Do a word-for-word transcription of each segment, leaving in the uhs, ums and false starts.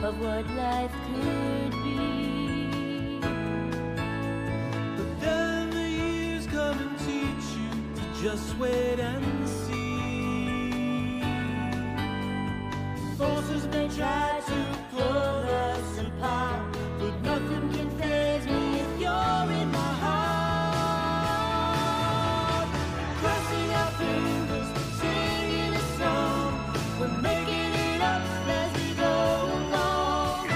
of what life could be. But then the years come and teach you to just wait and see. Forces may try to pull us apart, but nothing can faze me if you're in my heart. Crossing our fingers, singing a song, we're making it up as we go along.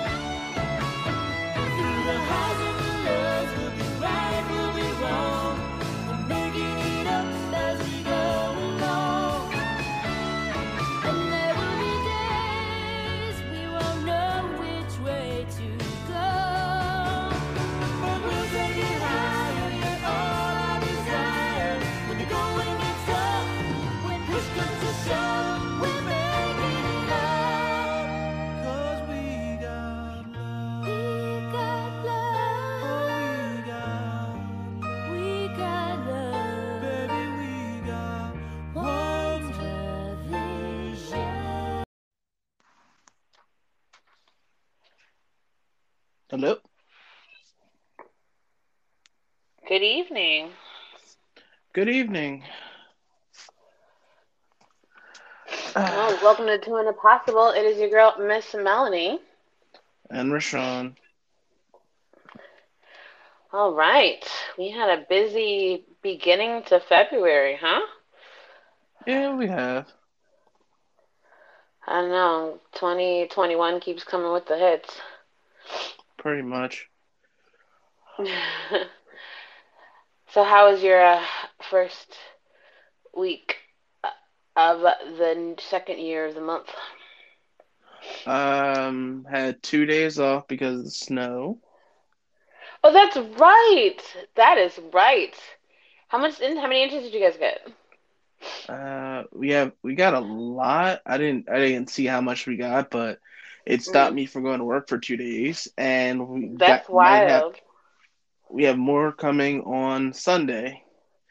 Through the highs and the lows, we'll be right, we'll be wrong. We're making it up as we go along. And there will be days we won't know which way to go. But we'll take it higher, get all our desire. When the going gets tough, when push comes to shove, we're making it up. 'Cause we got love. We got Oh, love. we got love. We got love. Baby, we got one WandaVision. Hello. Good evening. Good evening. Oh, welcome to Two and a Possible. It is your girl, Miss Melanie. And Rashawn. All right. We had a busy beginning to February, huh? Yeah, we have. I don't know. twenty twenty-one keeps coming with the hits. Pretty much. So how was your uh, first week of the second year of the month? Um, had two days off because of the snow. Oh, that's right. That is right. How much? How many inches did you guys get? Uh, we have we got a lot. I didn't I didn't see how much we got, but it stopped Mhm. me from going to work for two days, and we That's got might have wild. we have more coming on Sunday.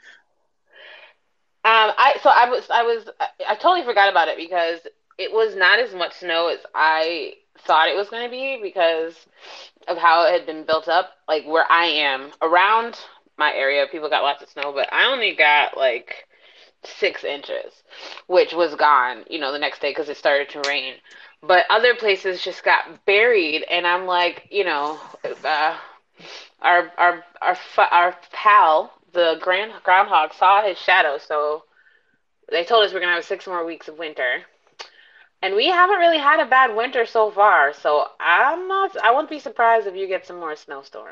Um, I so I was I was I, I totally forgot about it because it was not as much snow as I thought it was going to be because of how it had been built up. Like where I am around my area, people got lots of snow, but I only got like six inches, which was gone, you know, the next day because it started to rain. But other places just got buried, and I'm like, you know, uh, our our our our pal, the grand groundhog, saw his shadow, so they told us we're gonna have six more weeks of winter, and we haven't really had a bad winter so far. So I'm not, I wouldn't be surprised if you get some more snowstorms.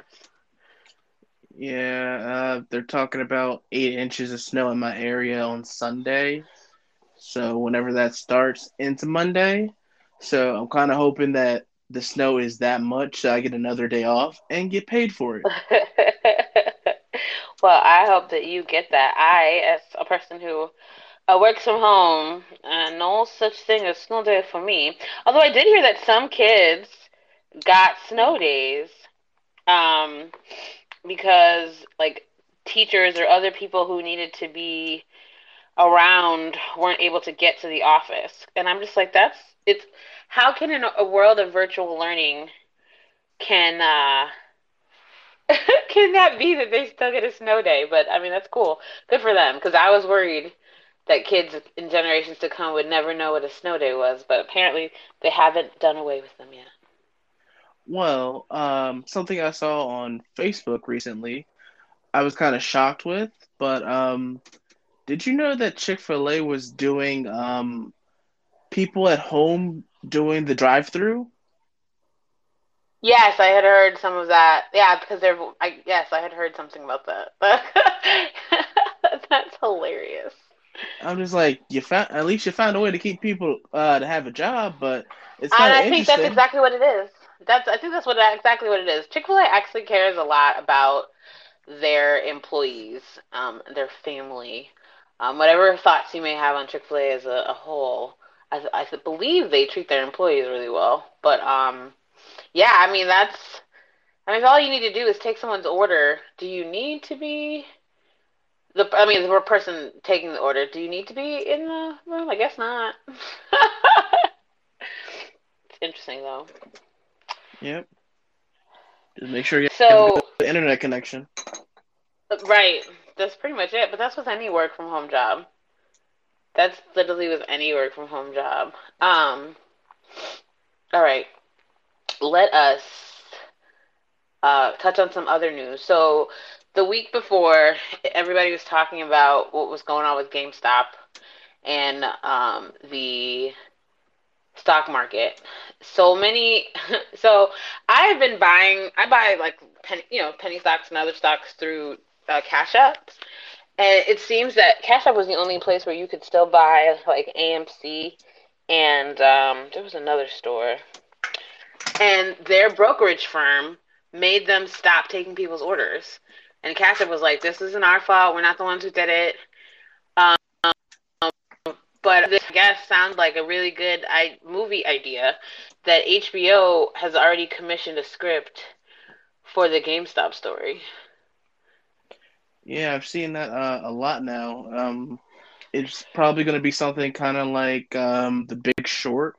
Yeah, uh, they're talking about eight inches of snow in my area on Sunday. So whenever that starts into Monday, so I'm kind of hoping that the snow is that much so I get another day off and get paid for it. Well, I hope that you get that. I, as a person who uh, works from home, uh, no such thing as snow day for me. Although I did hear that some kids got snow days, um, because like teachers or other people who needed to be around weren't able to get to the office. And I'm just like, that's it's how can in a world of virtual learning can uh can that be that they still get a snow day? But I mean, that's cool. Good for them because I was worried that kids in generations to come would never know what a snow day was, but apparently they haven't done away with them yet. Well, um, something I saw on Facebook recently, I was kind of shocked with, but um, did you know that Chick-fil-A was doing um, people at home doing the drive-through? Yes, I had heard some of that. Yeah, because they're I yes, I had heard something about that. That's hilarious. I'm just like, you found at least you found a way to keep people uh, to have a job, but it's And kind of I think that's interesting. exactly what it is. That's I think that's what exactly what it is. Chick-fil-A actually cares a lot about their employees, um, their family, um, whatever thoughts you may have on Chick-fil-A as a, a whole. I, I believe they treat their employees really well. But um, yeah, I mean that's I mean all you need to do is take someone's order. Do you need to be the I mean the person taking the order? Do you need to be in the room? I guess not. interesting though. Yep. Just make sure you have a So, good internet connection. right, that's pretty much it. But that's with any work from home job. That's literally with any work from home job. Um, all right, let us uh, touch on some other news. So, the week before, everybody was talking about what was going on with GameStop and um, the stock market. So many. So I have been buying. I buy like penny, you know, penny stocks and other stocks through uh, Cash App, and it seems that Cash App was the only place where you could still buy like A M C, and um, there was another store, and their brokerage firm made them stop taking people's orders. And Cash App was like, "This isn't our fault. We're not the ones who did it." Um, but this, I guess, sounds like a really good I- movie idea that H B O has already commissioned a script for the GameStop story. Yeah, I've seen that uh, a lot now. Um, it's probably going to be something kind of like um, The Big Short,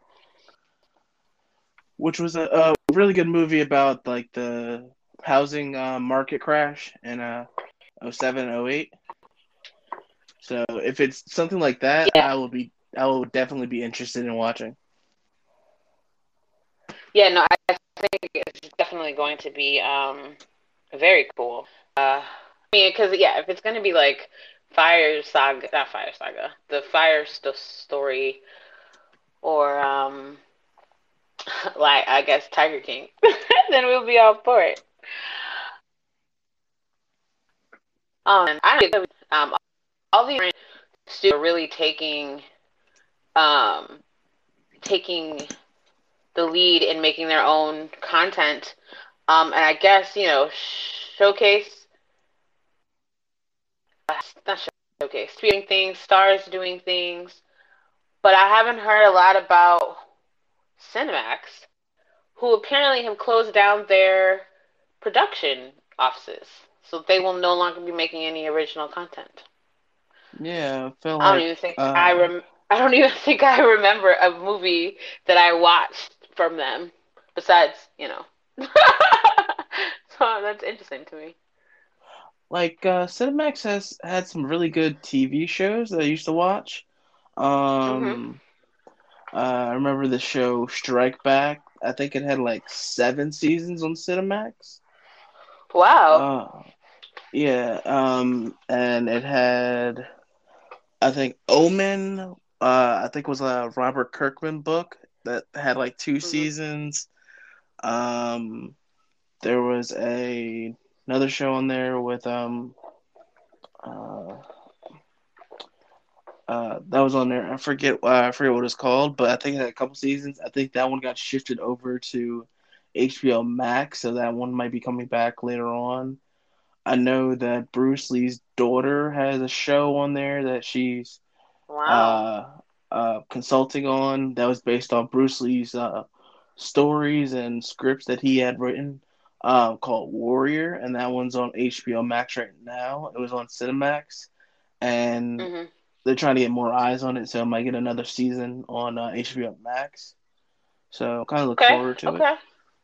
which was a, a really good movie about like the housing uh, market crash in uh, oh seven, oh eight. So if it's something like that, Yeah, I will be I will definitely be interested in watching. yeah, no, I think it's definitely going to be um very cool. Uh, I mean, because yeah, if it's going to be like Fire Saga, not Fire Saga, the Fire St- Story, or um, like I guess Tiger King, then we'll be all for it. Um, I don't know, um, all these studios are really taking um taking the lead in making their own content. Um, and I guess, you know, showcase, not showcase, doing things, stars doing things. But I haven't heard a lot about Cinemax, who apparently have closed down their production offices. So they will no longer be making any original content. Yeah, I feel I don't like even think I uh, rem I don't even think I remember a movie that I watched from them besides, you know. So that's interesting to me. like uh, Cinemax has had some really good T V shows that I used to watch. Mhm. Um, uh, I remember the show Strike Back. I think it had like seven seasons on Cinemax. Wow. Uh, yeah, um, and it had I think Omen. Uh, I think was a Robert Kirkman book that had like two Mhm. seasons. Um, there was a another show on there with um uh, uh that was on there. I forget uh, I forget what it's called, but I think it had a couple seasons. I think that one got shifted over to H B O Max, so that one might be coming back later on. I know that Bruce Lee's daughter has a show on there that she's Wow. uh, uh, consulting on that was based on Bruce Lee's uh, stories and scripts that he had written, uh, called Warrior, and that one's on H B O Max right now. It was on Cinemax, and Mhm. they're trying to get more eyes on it, so I might get another season on uh, H B O Max. So kind of look Okay. forward to it. Okay.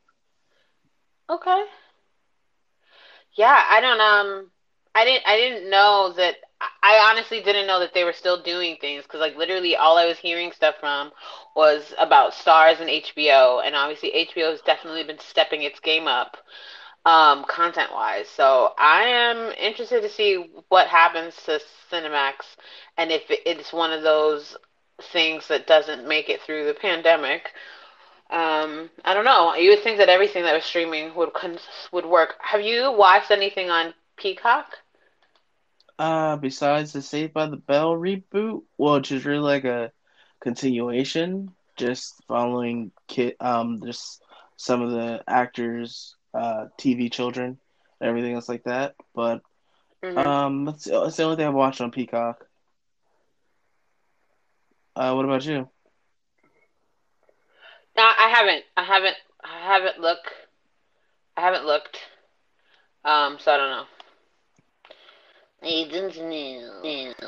Okay. Yeah, I don't um I didn't I didn't know that I honestly didn't know that they were still doing things because like literally all I was hearing stuff from was about Stars and H B O, and obviously H B O has definitely been stepping its game up um content wise. So I am interested to see what happens to Cinemax and if it's one of those things that doesn't make it through the pandemic. Um, I don't know. You would think that everything that was streaming would would work. Have you watched anything on Peacock? Uh, besides the Saved by the Bell reboot, well, which is really like a continuation, just following kid, um, just some of the actors, uh, T V children, and everything else like that. But Mm-hmm. um, that's, that's the only thing I've watched on Peacock. Uh, what about you? No, I haven't. I haven't. I haven't looked. I haven't looked. Um, so I don't know. I don't know.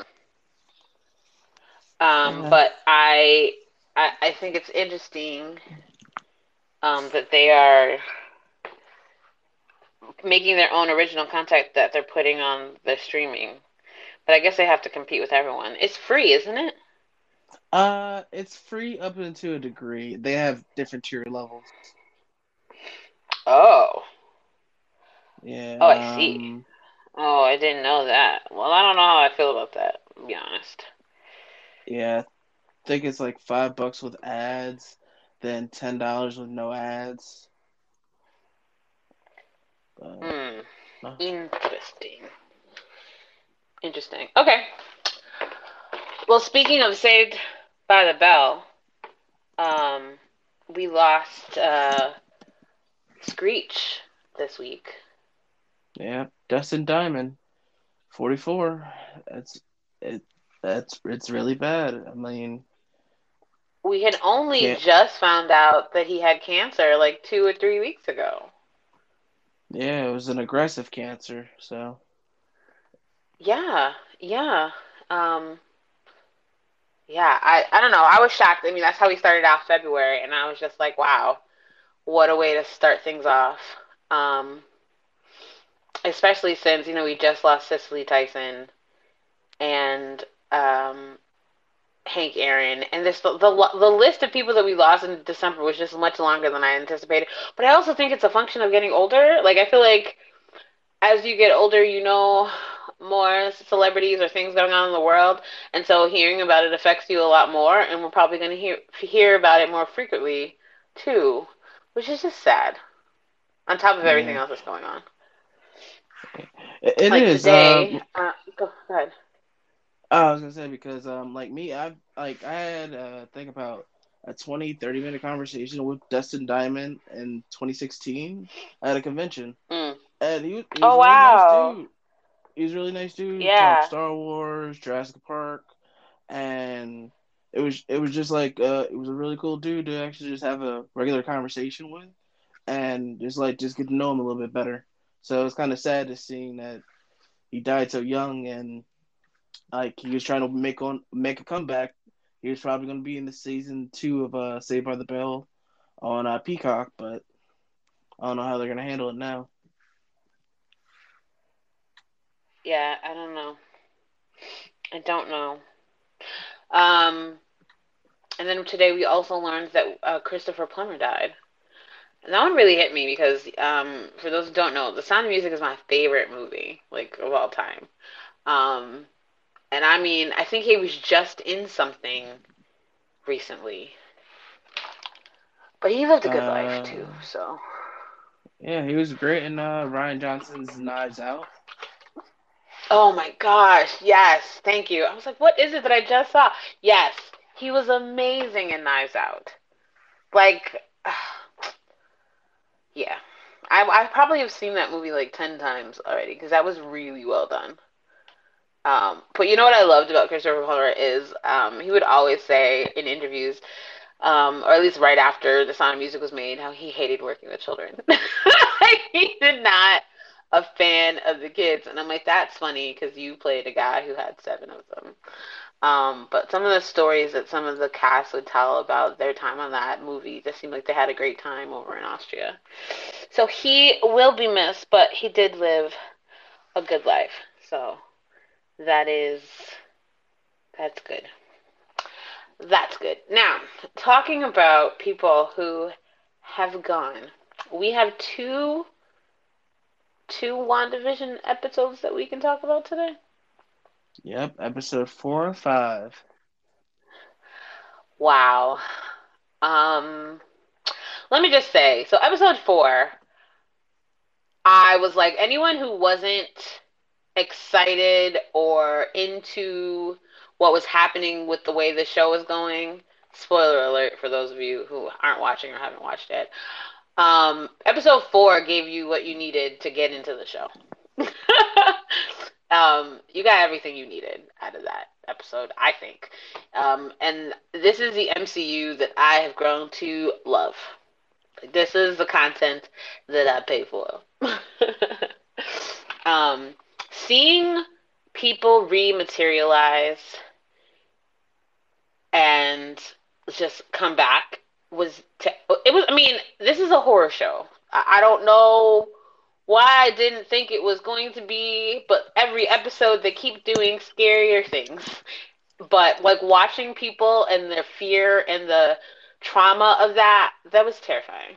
Um, Yeah, but I, I, I think it's interesting um, that they are making their own original content that they're putting on the streaming. But I guess they have to compete with everyone. It's free, isn't it? Uh, it's free up into a degree. They have different tier levels. Oh. Oh, I Yeah. see. Um. Oh, I didn't know that. Well, I don't know how I feel about that, to be honest. Yeah. I think it's like five bucks with ads, then ten dollars with no ads. But Hmm. uh, Interesting. Interesting. Okay. Well, speaking of Saved by the Bell, um, we lost uh, Screech this week. yeah, Dustin Diamond, forty-four. That's it. That's it's really bad. I mean, We had only can't. just found out that he had cancer like two or three weeks ago. Yeah, it was an aggressive cancer. So Yeah, yeah. Um, yeah, I, I don't know. I was shocked. I mean, that's how we started off February, and I was just like, wow, what a way to start things off. Um, especially since, you know, we just lost Cicely Tyson and um, Hank Aaron, and this the, the the list of people that we lost in December was just much longer than I anticipated. But I also think it's a function of getting older. Like I feel like as you get older, you know more celebrities or things going on in the world, and so hearing about it affects you a lot more. And we're probably going to hear hear about it more frequently too, which is just sad. On top of everything yeah, else that's going on, it, it like is. today, Um, uh, go ahead. I was gonna say because um, like me, I've like I had uh think about a twenty, thirty minute conversation with Dustin Diamond in twenty sixteen at a convention, Mm. and he was he was Oh a really nice wow, dude. He was a really nice dude. Talked yeah. Star Wars, Jurassic Park, and it was it was just like uh, it was a really cool dude to actually just have a regular conversation with, and just like just get to know him a little bit better. So it's kind of sad to seeing that he died so young, and like he was trying to make on make a comeback. He was probably going to be in the season two of uh, Saved by the Bell on uh, Peacock, but I don't know how they're going to handle it now. Yeah, I don't know. I don't know. Um, and then today we also learned that uh, Christopher Plummer died. And that one really hit me because, um, for those who don't know, The Sound of Music is my favorite movie, like of all time. Um, and I mean, I think he was just in something recently, but he lived a good life Uh, too. So, yeah, he was great in uh, Ryan Johnson's Knives Out. oh my gosh, yes, thank you. I was like, what is it that I just saw? Yes, he was amazing in Knives Out. Like, yeah. I, I probably have seen that movie like ten times already because that was really well done. Um, but you know what I loved about Christopher Plummer is um, he would always say in interviews, um, or at least right after The Sound of Music was made, how he hated working with children. He did not a fan of the kids, and I'm like, that's funny because you played a guy who had seven of them. Um, but some of the stories that some of the cast would tell about their time on that movie just seemed like they had a great time over in Austria. So he will be missed, but he did live a good life. So that is that's good. That's good. Now, talking about people who have gone, we have two two WandaVision episodes that we can talk about today. Yep, episode four and five. Wow. Um, let me just say, so episode four, I was like, anyone who wasn't excited or into what was happening with the way the show was going, spoiler alert for those of you who aren't watching or haven't watched it. Um, episode four gave you what you needed to get into the show. um, you got everything you needed out of that episode, I think. Um, and this is the M C U that I have grown to love. This is the content that I pay for. um, seeing people rematerialize and just come back was te- it was. I mean, this is a horror show. I, I don't know why I didn't think it was going to be, but every episode they keep doing scarier things. But like watching people and their fear and the trauma of that, that was terrifying.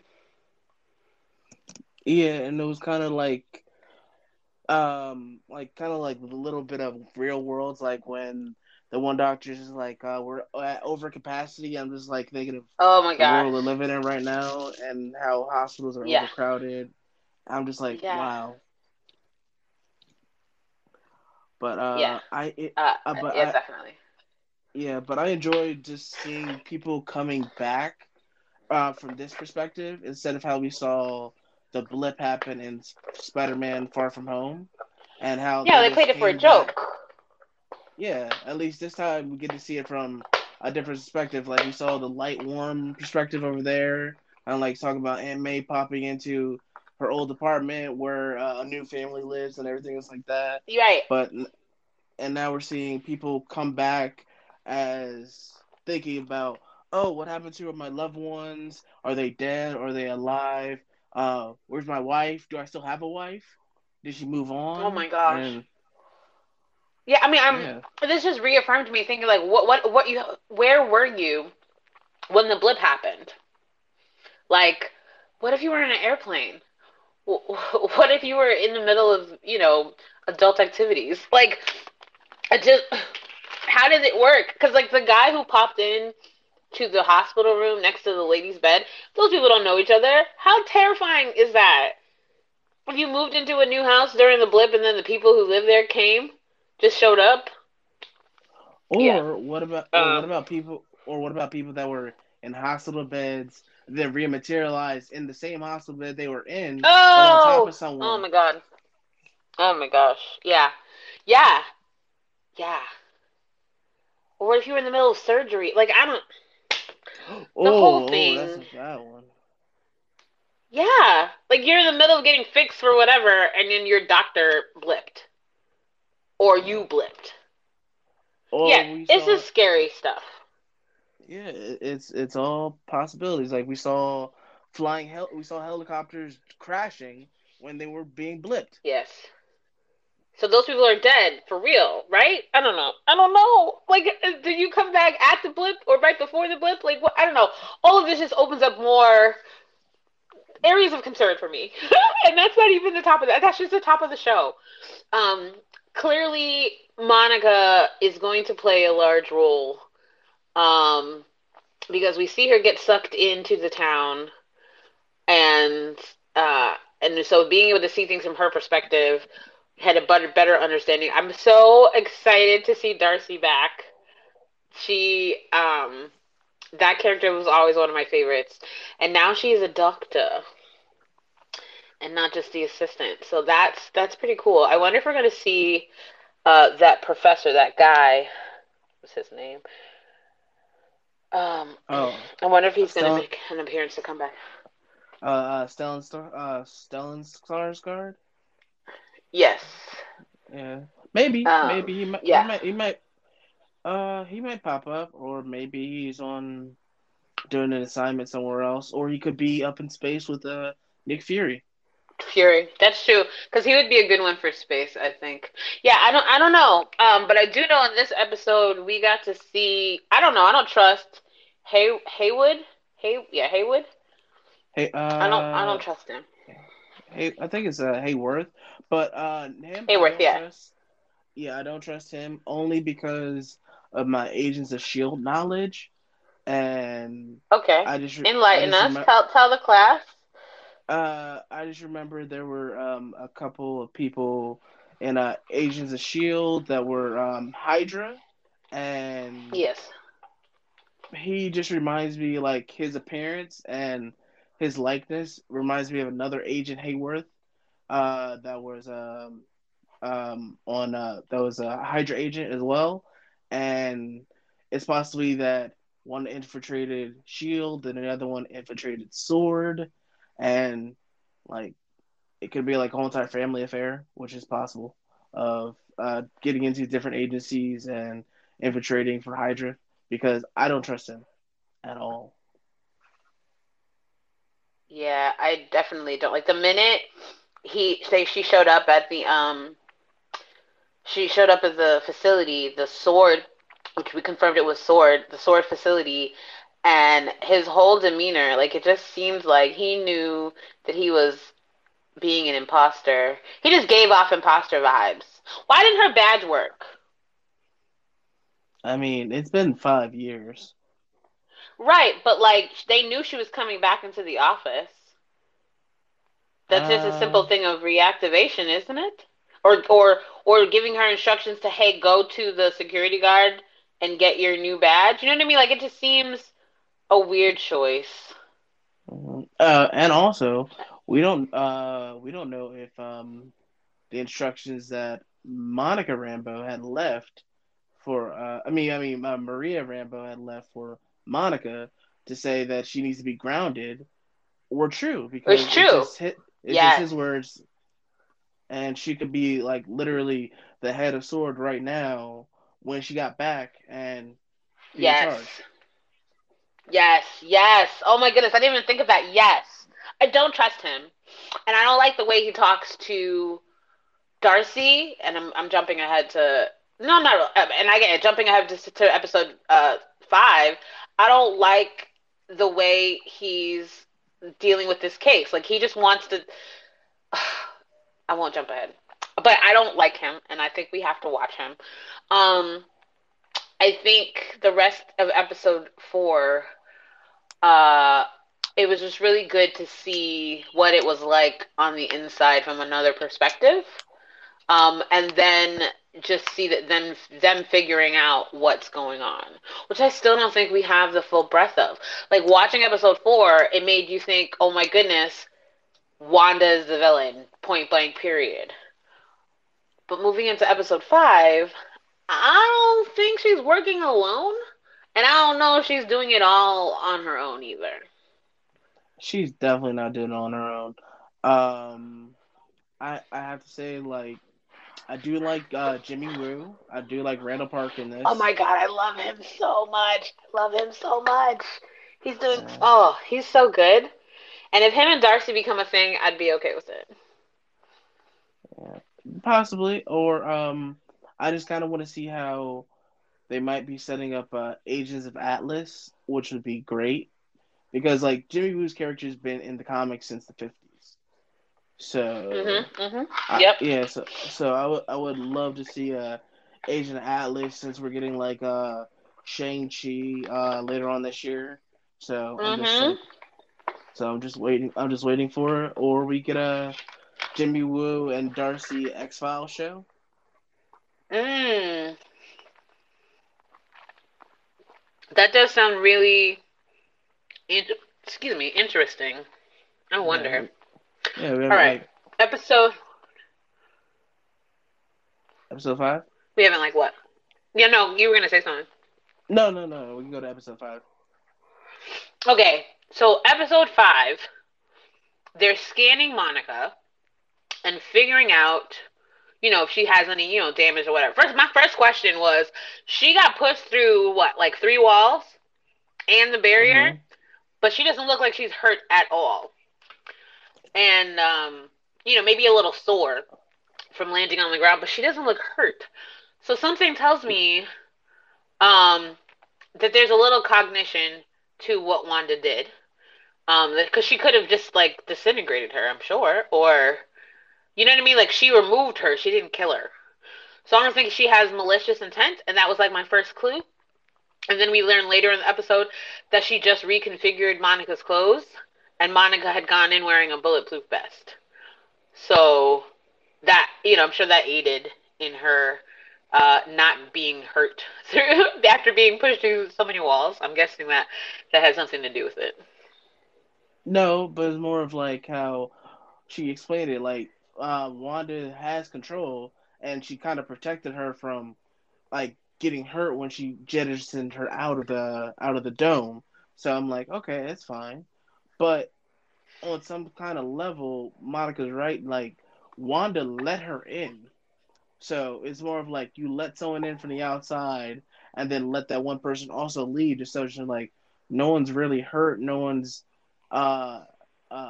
Yeah, and it was kind of like um like kind of like a little bit of real worlds, like when the one doctor's just like, uh we're at overcapacity. I'm just like thinking of Oh my the gosh. world we're living in right now and how hospitals are Yeah. overcrowded. I'm just like, Yeah. wow. But Yeah. uh I it, Uh, uh, but yeah, I definitely. yeah, but I enjoyed just seeing people coming back uh from this perspective instead of how we saw the blip happen in Spider-Man Far From Home, and how Yeah, they they just played it for a came back. joke. Yeah, at least this time we get to see it from a different perspective. Like we saw the light, warm perspective over there. I don't like talking about Aunt May popping into her old apartment where uh, a new family lives and everything is like that. You're right. But and now we're seeing people come back as thinking about, oh, what happened to my loved ones? Are they dead? Are they alive? Uh, where's my wife? Do I still have a wife? Did she move Oh on? my gosh. And Yeah, I mean, I'm. yeah. This just reaffirmed me thinking like, what, what, what you, where were you when the blip happened? Like, what if you were in an airplane? What if you were in the middle of, you know, adult activities? Like, I just, how did it work? Because like the guy who popped in to the hospital room next to the lady's bed, those people don't know each other. How terrifying is that? If you moved into a new house during the blip and then the people who lived there came, just showed up. Yeah. Or what about or what Um. about people or what about people that were in hospital beds that rematerialized in the same hospital bed they were in, but on top Oh. of Oh someone? my god. Oh my gosh. Yeah. Yeah. Yeah. Or what if you were in the middle of surgery? Like I don't. Oh, The whole oh, that's thing. a bad one. Yeah. Like you're in the middle of getting fixed for whatever, and then your doctor blipped or Yeah. you blipped. Yeah. Or we It's saw, just scary stuff. yeah, it- it's it's all possibilities. Like we saw flying hel we saw helicopters crashing when they were being blipped. Yes. So those people are dead for real, right? I don't know. I don't know. Like, uh, did you come back at the blip or right before the blip? Like, what? I don't know. All of this just opens up more areas of concern for me, and that's not even the top of that. That's just the top of the show. Um, Clearly, Monica is going to play a large role. Um, because we see her get sucked into the town, and uh, and so being able to see things from her perspective had a better better understanding. I'm so excited to see Darcy back. She um that character was always one of my favorites, and now she is a doctor and not just the assistant. So that's that's pretty cool. I wonder if we're gonna see uh that professor, that guy. What's his name? Um, Oh, I wonder if he's gonna Stellan, make an appearance to come back. uh, uh, Stellan Star, uh, Stellan Skarsgård. Yes. Yeah, maybe, Um. maybe he might, he Yeah. might, he might, uh, he might pop up, or maybe he's on doing an assignment somewhere else, or he could be up in space with uh Nick Fury. Fury. That's true. Because he would be a good one for space, I think. Yeah, I don't I don't know. Um, but I do know in this episode we got to see I don't know, I don't trust Hay Haywood. Hay yeah, Haywood. Hey, I don't I uh, don't trust him. hey, I think it's uh Hayworth, but uh, him I Hayworth, don't yeah. trust. Yeah, I don't trust him only because of my Agents of Shield knowledge, and Okay. I just re- I Enlighten just us. remember. Tell tell the class. Uh, I just remember there were um a couple of people in uh Agents of Shield that were um Hydra, and Yes. he just reminds me, like his appearance and his likeness reminds me of another Agent Hayworth. Uh, that was um um on uh that was a Hydra agent as well, and it's possibly that one infiltrated Shield and another one infiltrated Sword, and like it could be like a whole entire family affair, which is possible of uh getting into different agencies and infiltrating for Hydra because I don't trust him at all. Yeah, I definitely don't like the minute he say she showed up at the um she showed up at the facility, the sword, which we confirmed it was sword, the sword facility, and his whole demeanor, like it just seems like he knew that he was being an imposter. He just gave off imposter vibes. Why didn't her badge work? I mean, it's been five years. Right, but like they knew she was coming back into the office. That's just a simple Uh, thing of reactivation, isn't it? Or or or giving her instructions to, hey, go to the security guard and get your new badge. You know what I mean? Like it just seems a weird choice. uh, and also, we don't uh we don't know if um the instructions that Monica Rambo had left for uh I mean I mean uh, Maria Rambo had left for Monica to say that she needs to be grounded were true It's because it's true. just hit it's just Yes. his words, and she could be like literally the head of Sword right now when she got back and be in Yes. charge. Yes. Yes. Oh my goodness, I didn't even think of that. Yes. I don't trust him. And I don't like the way he talks to Darcy, and I'm I'm jumping ahead to no, I'm not really, and I get it, jumping ahead to, to episode uh five. I don't like the way he's dealing with this case. Like he just wants to. I won't jump ahead, but I don't like him, and I think we have to watch him. Um, I think the rest of episode four, uh, it was just really good to see what it was like on the inside from another perspective. Um, and then just see that them them figuring out what's going on, which I still don't think we have the full breadth of. Like watching episode four, it made you think, oh my goodness, Wanda is the villain, point blank, period. But moving into episode five, I don't think she's working alone, and I don't know if she's doing it all on her own either. She's definitely not doing it on her own. Um, I I have to say like I do like uh, Jimmy Woo. I do like Randall Park in Oh this. my god, I love him so much. I love him so much. He's doing, Uh, oh, he's so good. And if him and Darcy become a thing, I'd be okay with it. yeah, possibly, or um, I just kind of want to see how they might be setting up uh, Agents of Atlas, which would be great because like Jimmy Woo's character's been in the comics since the fifties. Mhm. So, Mhm. I, Yep. yeah, so so I would I would love to see uh, Agent of Atlas since we're getting like uh Shang Chi uh later on this year. So I'm just Mhm. like so I'm just waiting I'm just waiting for it, or we get a Jimmy Woo and Darcy X Files show. Mm. That does sound really, in- excuse me, interesting. I Yeah, wonder. yeah, we have All right, like episode. episode five. We haven't like what? Yeah, no, you were gonna say something. No, no, no. We can go to episode five. Okay, so episode five, they're scanning Monica and figuring out, you know, if she has any, you know, damage or whatever. First, my first question was, she got pushed through what, like three walls and the barrier, Mm-hmm. but she doesn't look like she's hurt at all. And um, you know, maybe a little sore from landing on the ground, but she doesn't look hurt. So something tells me um that there's a little cognition to what Wanda did. Um, because she could have just like disintegrated her, I'm sure, or you know what I mean? Like she removed her, she didn't kill her. So I don't think she has malicious intent, and that was like my first clue. And then we learn later in the episode that she just reconfigured Monica's clothes, and Monica had gone in wearing a bulletproof vest. So that, you know, I'm sure that aided in her uh, not being hurt through after being pushed through so many walls. I'm guessing that that had something to do with it. No, but it's more of like how she explained it. Like uh, Wanda has control, and she kind of protected her from like getting hurt when she jettisoned her out of the out of the dome. So I'm like, okay, that's fine. But on some kind of level, Monica's right. Like Wanda let her in, so it's more of like you let someone in from the outside, and then let that one person also leave, just so it's like no one's really hurt, no one's uh, uh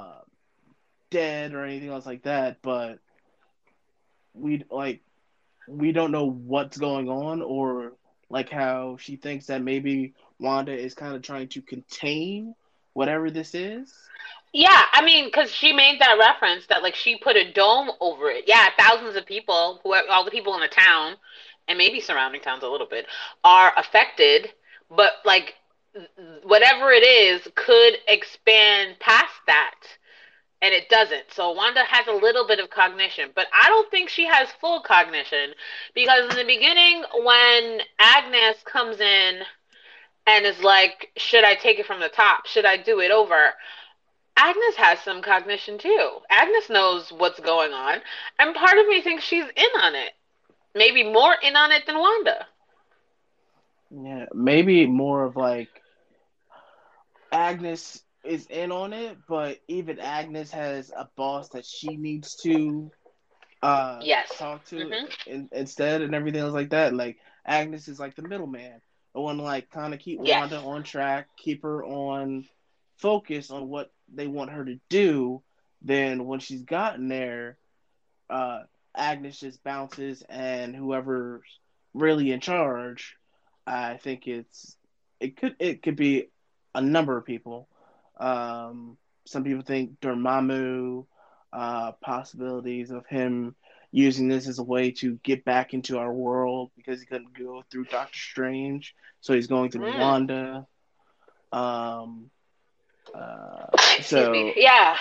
dead or anything else like that, but we like we don't know what's going on, or like how she thinks that maybe Wanda is kind of trying to contain whatever this is. Yeah, I mean, because she made that reference that like she put a dome over it. Yeah, thousands of people, who all the people in the town, and maybe surrounding towns a little bit, are affected. But like whatever it is could expand past that, and it doesn't. So Wanda has a little bit of cognition, but I don't think she has full cognition because in the beginning, when Agnes comes in and is like, "Should I take it from the top? Should I do it over?" Agnes has some cognition too. Agnes knows what's going on, and part of me thinks she's in on it. Maybe more in on it than Wanda. Yeah, maybe more of like Agnes is in on it, but even Agnes has a boss that she needs to uh Yes. talk to hmm in, instead, and everything else like that. Like Agnes is like the middleman, the one to like kind of keep Yes. Wanda on track, keep her on focus on what they want her to do. Then when she's gotten there, uh, Agnes just bounces, and whoever's really in charge, I think it's it could it could be a number of people. Um, some people think Dormammu, uh, possibilities of him using this as a way to get back into our world because he couldn't go through Doctor Strange, so he's going through Mm. Wanda. Um, uh, Excuse me. so Yeah.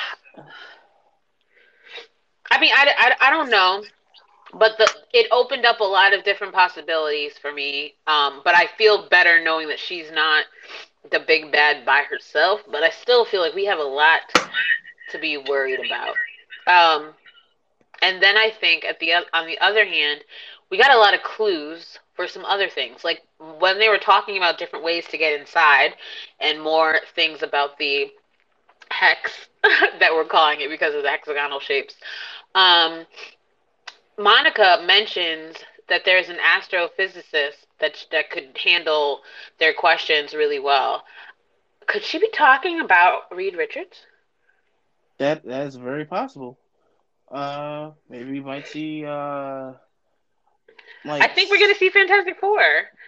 I mean, I, I, I don't know, but the it opened up a lot of different possibilities for me. Um, but I feel better knowing that she's not the big bad by herself. But I still feel like we have a lot to be worried about. Um, and then I think at the on the other hand, we got a lot of clues for some other things. Like when they were talking about different ways to get inside, and more things about the hex that we're calling it because of the hexagonal shapes. Um, Monica mentions that there's an astrophysicist that that could handle their questions really well. Could she be talking about Reed Richards? that that is very possible. Uh, maybe we might see uh I like think we're gonna see Fantastic Four.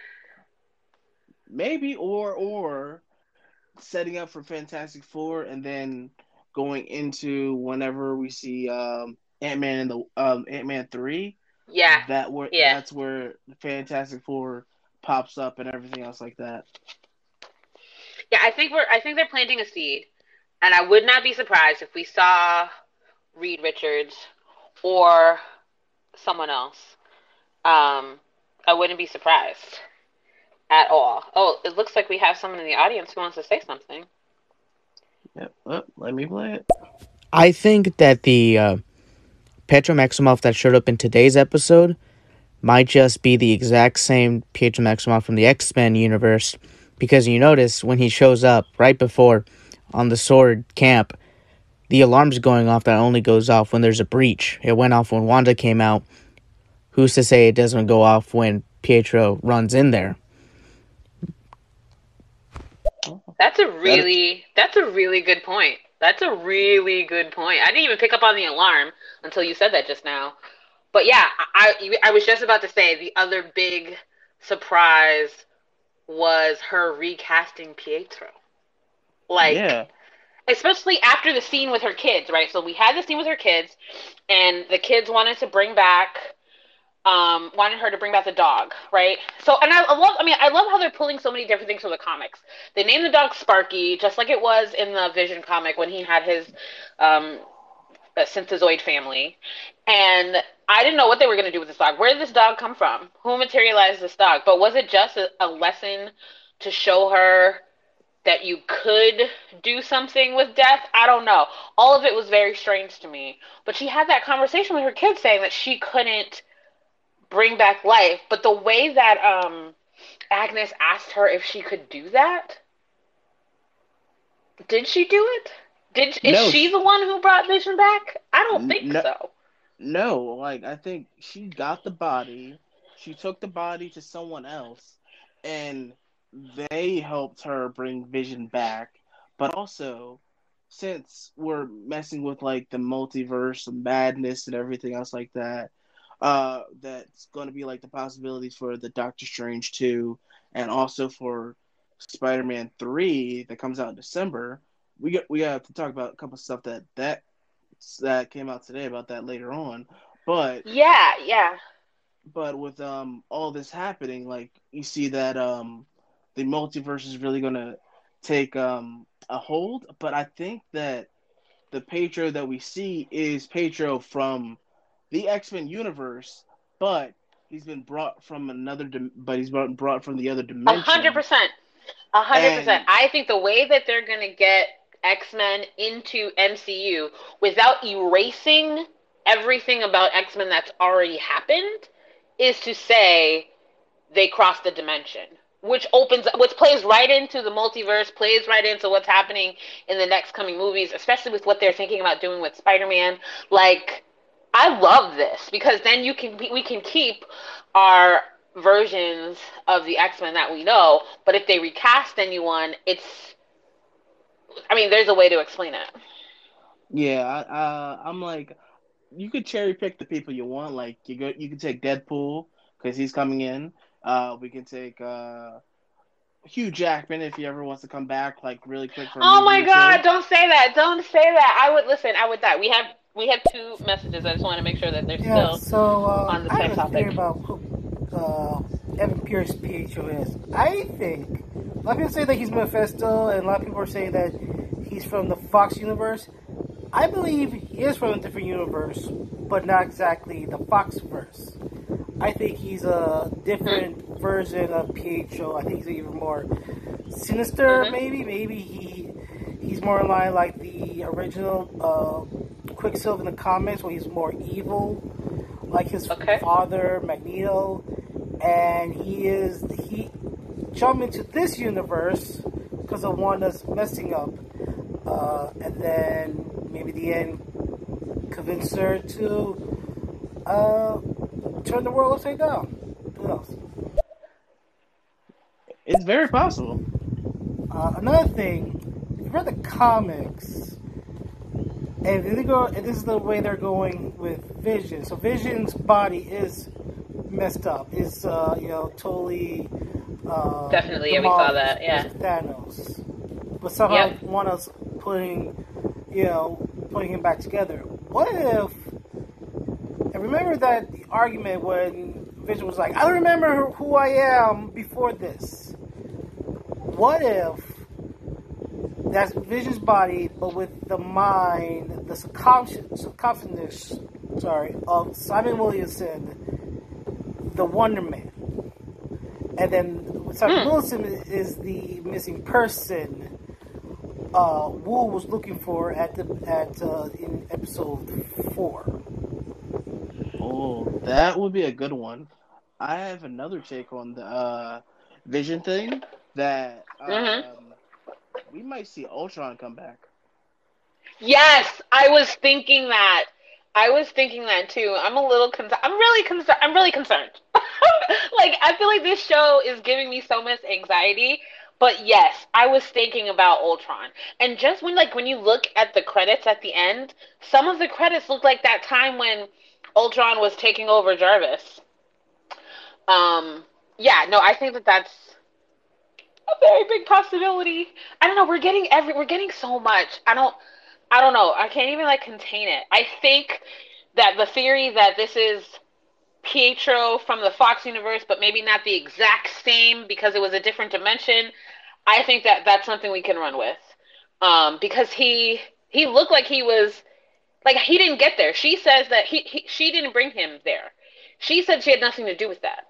maybe or or setting up for Fantastic Four and then going into whenever we see um Ant Man and the um Ant Man three. Yeah, That where yeah, that's where the Fantastic Four pops up and everything else like that. yeah. I think we're I think they're planting a seed, and I would not be surprised if we saw Reed Richards or someone else. Um, I wouldn't be surprised at all. Oh, it looks like we have someone in the audience who wants to say something. Yep. Oh, let me play it. I think that the uh, Pietro Maximoff that showed up in today's episode might just be the exact same Pietro Maximoff from the X-Men universe, because you notice when he shows up right before on the Sword camp, the alarm's going off that only goes off when there's a breach. It went off when Wanda came out. Who's to say it doesn't go off when Pietro runs in there? That's a really that's a really good point. That's a really good point. I didn't even pick up on the alarm until you said that just now. But yeah, I I was just about to say the other big surprise was her recasting Pietro. Like, Yeah. especially after the scene with her kids, right? So we had the scene with her kids, and the kids wanted to bring back um wanted her to bring back the dog, right? So and I, I love I mean I love how they're pulling so many different things from the comics. They named the dog Sparky, just like it was in the Vision comic when he had his um synthezoid family. And I didn't know what they were going to do with this dog. Where did this dog come from? Who materialized this dog? But was it just a, a lesson to show her that you could do something with death? I don't know. All of it was very strange to me. But she had that conversation with her kids saying that she couldn't bring back life. But the way that um, Agnes asked her if she could do that, did she do it? Did is No, she sh- the one who brought Vision back? I don't think no, so. no. Like I think she got the body. She took the body to someone else, and they helped her bring Vision back. But also, since we're messing with like the multiverse, the madness, and everything else like that, uh, that's going to be like the possibilities for the Doctor Strange two, and also for Spider-Man three that comes out in December. We got we have to talk about a couple stuff that that that came out today about that later on, but Yeah, yeah. but with um all this happening, like you see that um the multiverse is really gonna take um a hold. But I think that the Pedro that we see is Pedro from the X Men universe, but he's been brought from another, dim- but he's brought brought from the other A hundred dimension, percent. A hundred percent. and I think the way that they're gonna get X Men into M C U without erasing everything about X Men that's already happened is to say they cross the dimension, which opens, which plays right into the multiverse, plays right into what's happening in the next coming movies, especially with what they're thinking about doing with Spider-Man. Like, I love this because then you can we can keep our versions of the X-Men that we know, but if they recast anyone, it's, I mean, there's a way to explain it. yeah, I, uh, I'm like, you could cherry pick the people you want. Like you go, you can take Deadpool because he's coming in. Uh, we can take uh, Hugh Jackman if he ever wants to come back, like really quick for a Oh movie my or God! two. Don't say that. Don't say that. I would listen. I would die. We have we have two messages. I just want to make sure that they're Yeah, still so uh, on the I same have a theory topic. about who uh, Evan Pierce Pietro is. I think a lot of people say that he's Mephisto, and a lot of people are saying that he's from the Fox universe. I believe he is from a different universe, but not exactly the Fox verse. I think he's a Mm. different version of Pietro. I think he's even more sinister, Mhm. maybe. Maybe he he's more in line like the original uh, Quicksilver in the comics, where he's more evil, like his Okay. father Magneto, and he is he jumped into this universe because of one that's messing up, uh, and then maybe the end convince her to uh, turn the world upside down. Who knows? It's very possible. Uh, another thing, if you read the comics, and they go, and this is the way they're going with Vision. So Vision's body is messed up. Is uh, you know totally uh, Definitely. Yeah, we saw demolished that. with Yeah. Thanos, but somehow Yep. one us putting you know putting him back together. What if? And remember that argument when Vision was like, "I don't remember who I am before this." What if that's Vision's body, but with the mind, the subconscious, sorry, of Simon Williamson, the Wonder Man, and then Simon Mm. Wilson is the missing person uh, Wu was looking for at the at uh, in episode four. Oh, that would be a good one. I have another take on the uh, Vision thing that Mhm. um, we might see Ultron come back. Yes, I was thinking that. I was thinking that too. I'm a little concerned. I'm really concerned. I'm really concerned. Like, I feel like this show is giving me so much anxiety. But yes, I was thinking about Ultron. And just when like when you look at the credits at the end, some of the credits look like that time when Ultron was taking over Jarvis. Um yeah, no, I think that that's a very big possibility. I don't know, we're getting every we're getting so much. I don't I don't know. I can't even like contain it. I think that the theory that this is Pietro from the Fox universe, but maybe not the exact same because it was a different dimension. I think that that's something we can run with, um, because he he looked like he was like he didn't get there. She says that he, he she didn't bring him there. She said she had nothing to do with that.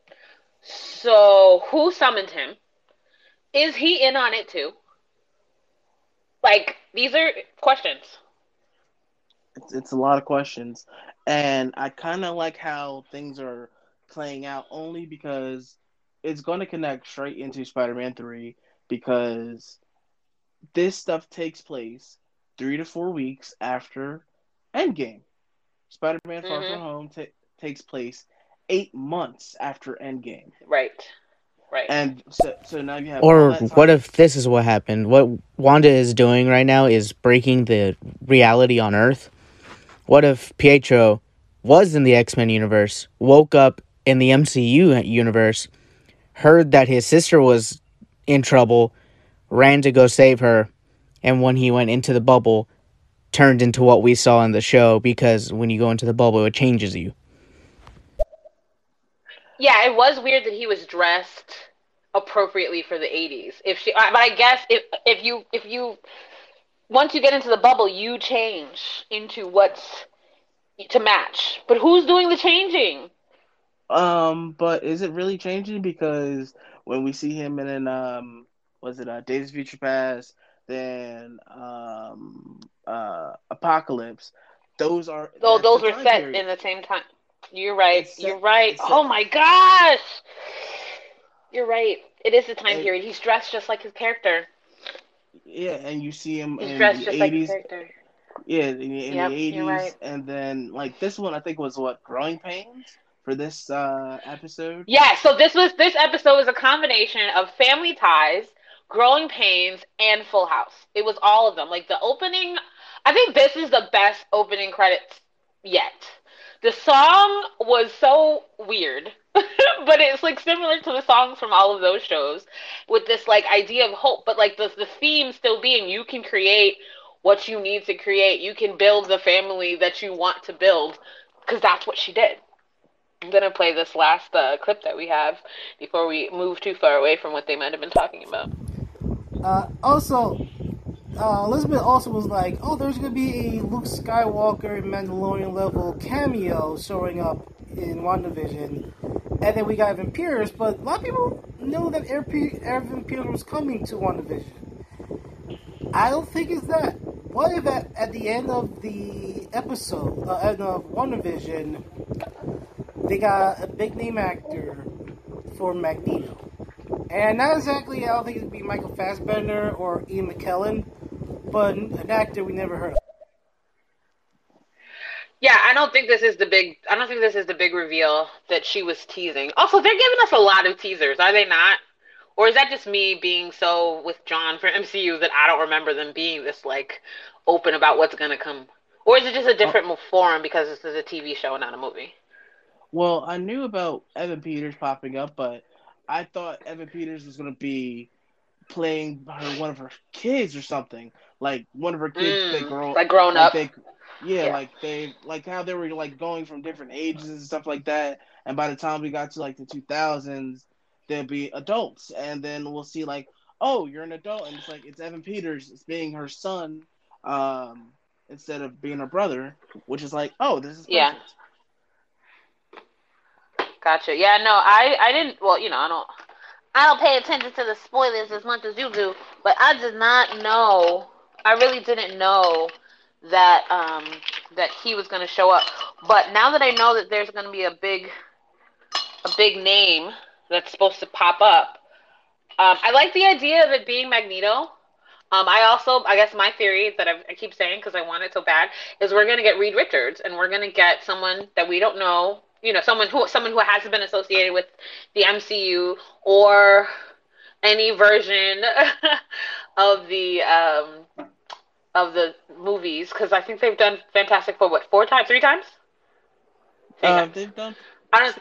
So who summoned him? Is he in on it too? Like these are questions. It's, it's a lot of questions, and I kind of like how things are playing out only because it's going to connect straight into Spider-Man three because this stuff takes place three to four weeks after Endgame. Spider-Man Far Mm-hmm. From Home ta takes place eight months after Endgame. Right. right. And so, so now you have all Or that what time. if this is what happened? What Wanda is doing right now is breaking the reality on Earth. What if Pietro was in the X-Men universe, woke up in the M C U universe, heard that his sister was in trouble, ran to go save her, and when he went into the bubble, turned into what we saw in the show, because when you go into the bubble, it changes you. Yeah, it was weird that he was dressed appropriately for the eighties. If she, but I guess if if you if you once you get into the bubble, you change into what's to match. But who's doing the changing? Um, but is it really changing? Because when we see him in an um, was it uh, Days of Future Past, then um, uh, Apocalypse, those are Oh, that's the those were time set in period. the same time. You're right. It's You're set. right. It's Oh set. my gosh. You're right. It is the time And period. He's dressed just like his character. yeah, and you see him He's in dressed the just like his eighties. character. Yeah, in the, in the Yep, you're right. eighties, and then like this one, I think was what Growing Pains for this uh episode. Yeah, so this was this episode was a combination of Family Ties, Growing Pains, and Full House. It was all of them. Like the opening, I think this is the best opening credits yet. The song was so weird, but it's like similar to the songs from all of those shows, with this like idea of hope, but like the the theme still being you can create what you need to create. You can build the family that you want to build, because that's what she did. I'm gonna play this last uh, clip that we have before we move too far away from what they might have been talking about. Uh, also, uh, Elizabeth also was like, "Oh, there's gonna be a Luke Skywalker Mandalorian level cameo showing up in WandaVision," and then we got Evan Peters. But a lot of people knew that Evan Peters was coming to WandaVision. I don't think it's that. What if at, at the end of the episode, uh, end of WandaVision, they got a big name actor for Magneto? And not exactly, I don't think it'd be Michael Fassbender or Ian McKellen, but an actor we never heard of. Yeah, I don't think this is the big. I don't think this is the big reveal that she was teasing. Also, they're giving us a lot of teasers, are they not? Or is that just me being so withdrawn from M C U that I don't remember them being this like open about what's gonna come? Or is it just a Oh, different forum because this is a T V show, not a movie? well, I knew about Evan Peters popping up, but I thought Evan Peters was gonna be playing her one of her kids or something, like one of her kids they Mm, grow like grown like up. they yeah Yeah. like they like how they were like going from different ages and stuff like that, and by the time we got to like the two thousands they'll be adults, and then we'll see like, oh, you're an adult, and it's like it's Evan Peters, it's being her son, um instead of being her brother, which is like, oh, this is Yeah. perfect. Gotcha. Yeah. No, I I didn't. Well, you know, I don't. I don't pay attention to the spoilers as much as you do, but I did not know. I really didn't know that um that he was going to show up. But now that I know that there's going to be a big a big name that's supposed to pop up, um, I like the idea of it being Magneto. Um, I also, I guess my theory that I've, I keep saying because I want it so bad is we're going to get Reed Richards, and we're going to get someone that we don't know, you know, someone who someone who hasn't been associated with the M C U or any version of the um, of the movies, because I think they've done Fantastic Four what four times, three times, three Uh, times. they've done I don't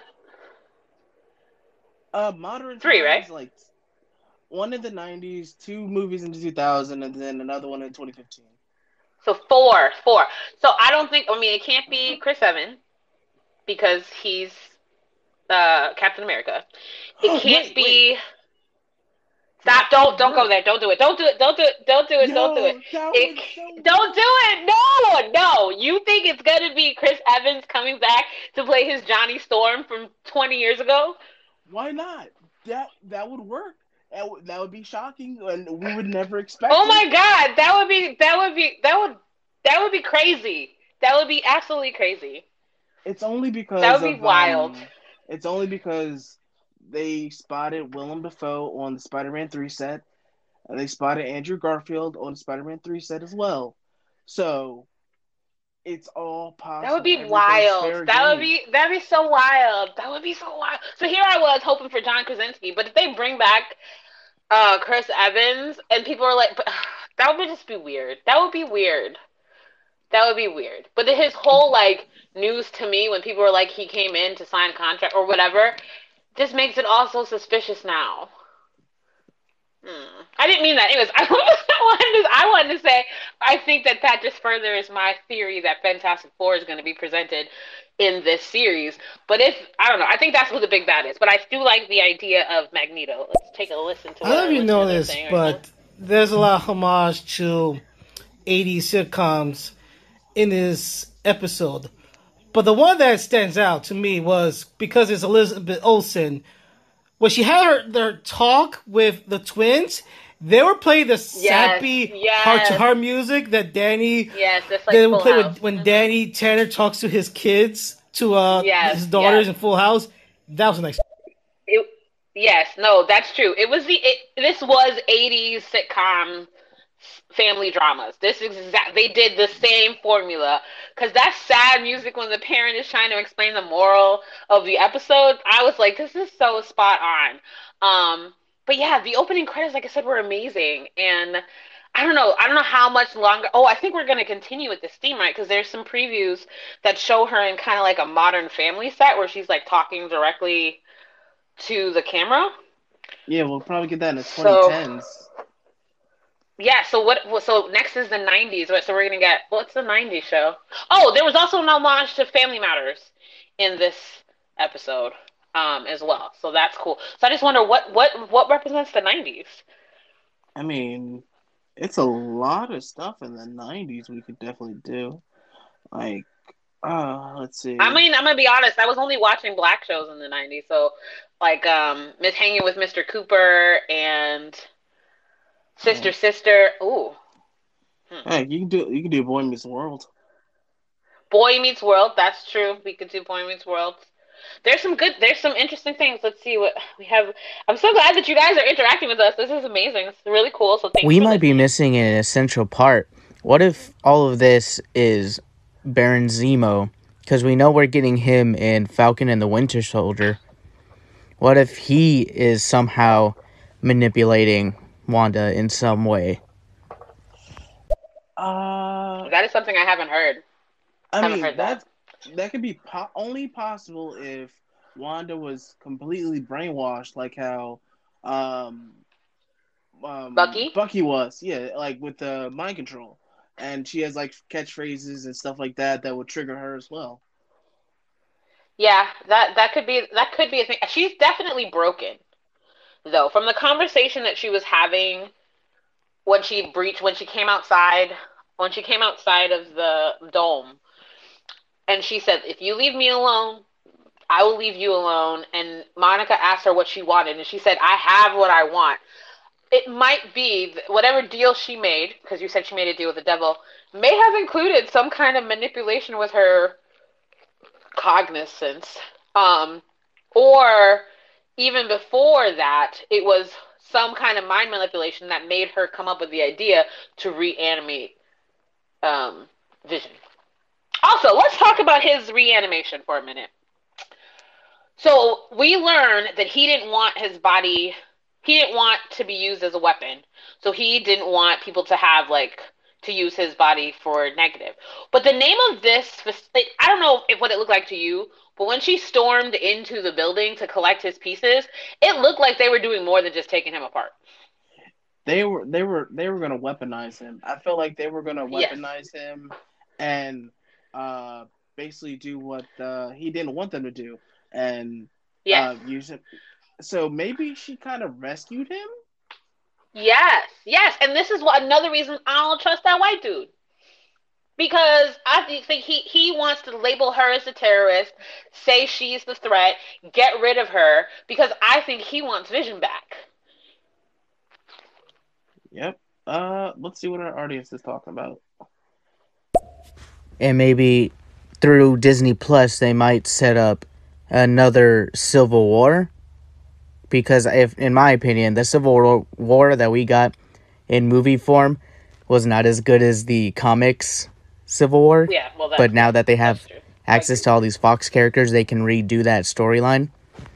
uh modern three, right? times, like one in the nineties, two movies in two thousand, and then another one in twenty fifteen. So four, four. So I don't think. I mean, it can't be Chris Evans because he's uh, Captain America. It can't wait, wait. be. That Stop! Don't would don't go work. there. Don't do it. Don't do it. Don't do it. Don't do it. Don't do it. Yo, that It would so don't do work. it. No, no. You think it's gonna be Chris Evans coming back to play his Johnny Storm from twenty years ago? Why not? That that would work. That would, that would be shocking, and we would never expect Oh it. my God! That would be. That would be. That would. That would be crazy. That would be absolutely crazy. It's only because That would be of wild. um. It's only because they spotted Willem Dafoe on the Spider-Man three set, and they spotted Andrew Garfield on the Spider-Man three set as well. So It's all That would possible. be Everything's wild. fair That would game. be that'd be so wild. That would be so wild. So here I was hoping for John Krasinski, but if they bring back uh Chris Evans and people are like, but, that would just be weird. That would be weird. That would be weird. But his whole like news to me when people were like he came in to sign a contract or whatever just makes it all so suspicious now. Hmm. I didn't mean that. Anyways, I wanted to, I wanted to say I think that that just furthers my theory that Fantastic Four is going to be presented in this series. But if I don't know, I think that's what the big bad is. But I do like the idea of Magneto. Let's take a listen to I what don't our know if you know listeners are this, saying right now. but there's a lot of homage to eighties sitcoms in this episode. But the one that stands out to me was because it's Elizabeth Olsen. When she had her their talk with the twins, they were playing the sappy yes. heart-to-heart music that Danny. Yes, that's like they Full would play House. with, when Mhm. Danny Tanner talks to his kids, to uh, Yes, his daughters yes. in Full House. That was nice. It, yes, no, that's true. It was the it, this was eighties sitcom family dramas. This is exact. They did the same formula because that's sad music when the parent is trying to explain the moral of the episode. I was like, this is so spot on. Um, but yeah, the opening credits, like I said, were amazing, and I don't know. I don't know how much longer. Oh, I think we're going to continue with this theme, right? Because there's some previews that show her in kind of like a Modern Family set where she's like talking directly to the camera. Yeah, we'll probably get that in the So- twenty tens. Yeah, so what? So next is the nineties. So we're gonna get what's the nineties show? Oh, there was also an homage to Family Matters in this episode, um, as well. So that's cool. So I just wonder what what what represents the nineties. I mean, it's a lot of stuff in the nineties we could definitely do. Like, uh, let's see. I mean, I'm gonna be honest. I was only watching black shows in the nineties. So, like, um, Miss Hanging with Mister Cooper and Sister Yeah. Sister. Ooh, Hey, you can do you can do Boy Meets World. Boy Meets World. That's true. We could do Boy Meets World. There's some good. There's some interesting things. Let's see what we have. I'm so glad that you guys are interacting with us. This is amazing. It's really cool. So thanks We for might be listening. missing an essential part. What if all of this is Baron Zemo? Because we know we're getting him in Falcon and the Winter Soldier. What if he is somehow manipulating Wanda in some way? Uh, That is something I haven't heard. I Haven't mean heard that. that that could be po- only possible if Wanda was completely brainwashed, like how um, um Bucky? Bucky was, yeah, like with the mind control, and she has like catchphrases and stuff like that that would trigger her as well. Yeah, that that could be that could be a thing. She's definitely broken, though. From the conversation that she was having when she breached, when she came outside, when she came outside of the dome, and she said, "If you leave me alone, I will leave you alone." And Monica asked her what she wanted, and she said, "I have what I want." It might be th- whatever deal she made, because you said she made a deal with the devil, may have included some kind of manipulation with her cognizance, um, or even before that, it was some kind of mind manipulation that made her come up with the idea to reanimate um, Vision. Also, let's talk about his reanimation for a minute. So we learned that he didn't want his body, he didn't want to be used as a weapon. So he didn't want people to have like to use his body for negative. But the name of this, I don't know if what it looked like to you, but when she stormed into the building to collect his pieces, it looked like they were doing more than just taking him apart. They were they were they were gonna weaponize him. I felt like they were gonna Yes. weaponize him and uh, basically do what uh, he didn't want them to do and Yes. uh, use it. So maybe she kind of rescued him. Yes, yes, and this is what another reason I don't trust that white dude. Because I think he, he wants to label her as a terrorist, say she's the threat, get rid of her, because I think he wants Vision back. Yep. Uh, let's see what our audience is talking about. And maybe through Disney Plus, they might set up another Civil War. Because if, in my opinion, the Civil War that we got in movie form was not as good as the comics Civil War. Yeah, well, that's But now that they have that's true. access to all these Fox characters, they can redo that storyline.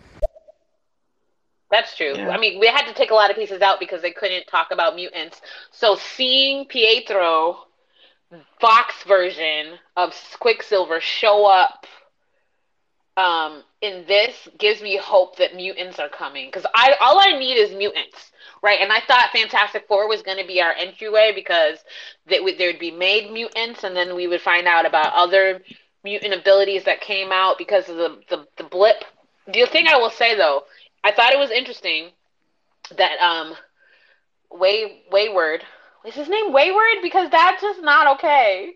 That's true. Yeah. I mean, we had to take a lot of pieces out because they couldn't talk about mutants. So seeing Pietro, Fox version of Quicksilver, show up um, in this gives me hope that mutants are coming. Because I all I need is mutants, right? And I thought Fantastic Four was going to be our entryway because they would there'd be made mutants, and then we would find out about other mutant abilities that came out because of the the, the blip. The thing I will say though, I thought it was interesting that um Way Wayward is his name Wayward because that's just not okay.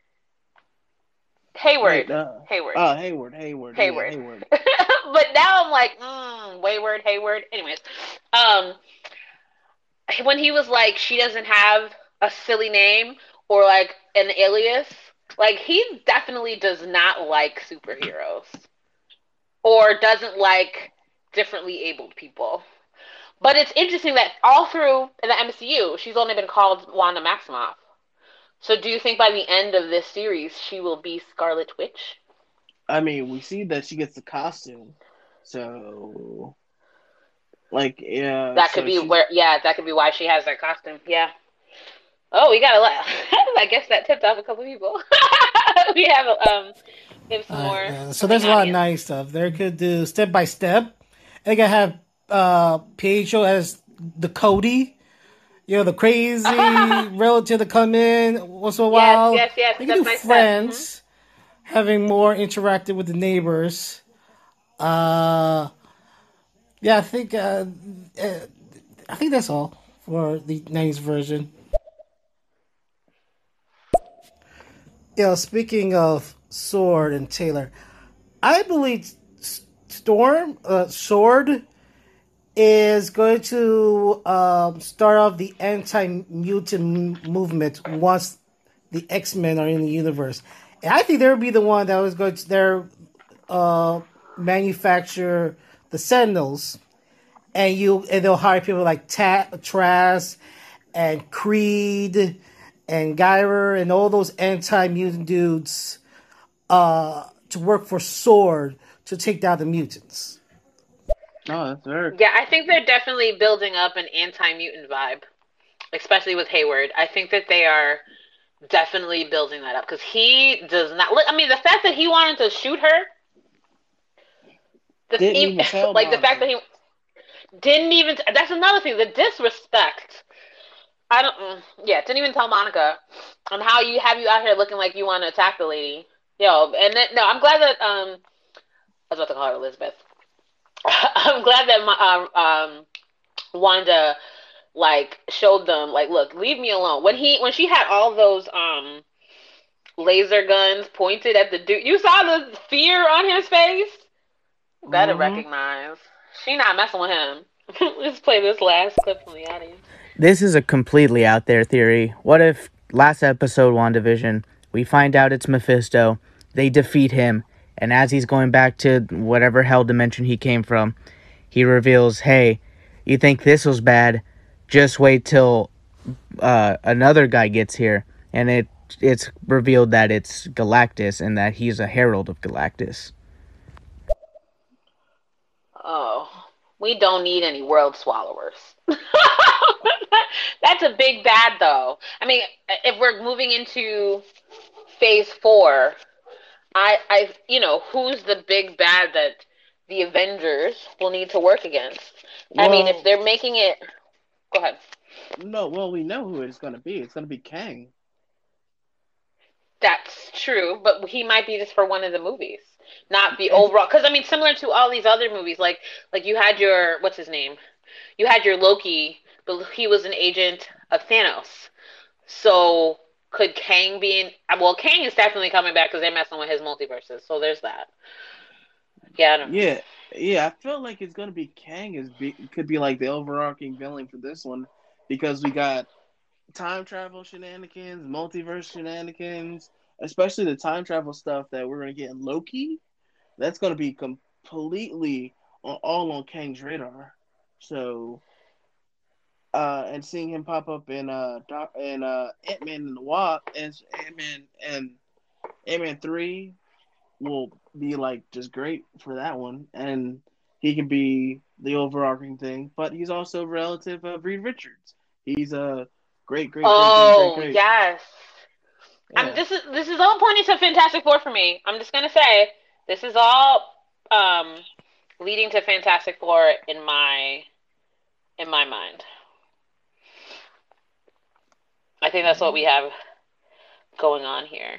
Hayward, Wait, uh, Hayward, oh, Hayward, Hayward, Hayward. yeah, Hayward. But now I'm like, mm, Wayward, Hayward. Anyways, um, when he was like, she doesn't have a silly name or like an alias, like he definitely does not like superheroes or doesn't like differently abled people. But it's interesting that all through the M C U, she's only been called Wanda Maximoff. So do you think by the end of this series, she will be Scarlet Witch? I mean, we see that she gets the costume, so like, yeah. That so could be she's- where, yeah, that could be why she has that costume. Yeah. Oh, we got a lot. I guess that tipped off a couple people. we have um, we have some more. Uh, so there's a lot of nice stuff. They could do step by step. They could have uh, Pietro as the Cody, you know, the crazy relative to come in once in a while. Yes, yes, yes. They Step could by do step. friends, having more interactive with the neighbors. Uh, yeah, I think uh, uh, I think that's all for the nineties version. You know, speaking of Sword and Taylor, I believe Storm uh, Sword is going to um, start off the anti-mutant movement once the X-Men are in the universe. And I think they'll be the one that was going to their uh, manufacture the Sentinels, and you and they'll hire people like Ta- Trask and Creed and Gyrer and all those anti-mutant dudes uh, to work for Sword to take down the mutants. Oh, that's very. Yeah, I think they're definitely building up an anti-mutant vibe, especially with Hayward. I think that they are definitely building that up because he does not. I mean, the fact that he wanted to shoot her, the Didn't he- even tell like the fact Monica. that he didn't even. That's another thing. The disrespect. I don't. mm, Yeah, didn't even tell Monica, and how you have you out here looking like you want to attack the lady. Yo, and then, no, I'm glad that um, I was about to call her Elizabeth. I'm glad that my, um, um, Wanda like showed them like, look, leave me alone. When he when she had all those um laser guns pointed at the dude, you saw the fear on his face. Better Mhm. recognize she not messing with him. Let's play this last clip from the audience. This is a completely out there theory. What if last episode WandaVision, we find out it's Mephisto, they defeat him, and as he's going back to whatever hell dimension he came from, he reveals, hey, you think this was bad? Just wait till uh, another guy gets here, and it it's revealed that it's Galactus and that he's a herald of Galactus. Oh, we don't need any world swallowers. That's a big bad, though. I mean, if we're moving into phase four, I, I, you know, who's the big bad that the Avengers will need to work against? I mean, if Well- they're making it, go ahead. No, well, we know who it's gonna be. It's gonna be Kang. That's true, but he might be just for one of the movies, not the overall. Because I mean, similar to all these other movies, like like you had your what's his name, you had your Loki, but he was an agent of Thanos. So could Kang be in? Well, Kang is definitely coming back because they're messing with his multiverses. So there's that. Yeah, I don't know. Yeah, yeah. I feel like it's gonna be Kang. Is be, could be like the overarching villain for this one, because we got time travel shenanigans, multiverse shenanigans, especially the time travel stuff that we're gonna get in Loki. That's gonna be completely on, all on Kang's radar. So uh, and seeing him pop up in uh Doc, in uh Ant Man and the Wasp as Ant Man and Ant Man three will be like just great for that one, and he can be the overarching thing. But he's also a relative of Reed Richards. He's a great, great, great, great, great, Oh, great. yes. I'm Yeah, this is this is all pointing to Fantastic Four for me. I'm just gonna say this is all um leading to Fantastic Four in my in my mind. I think that's what we have going on here.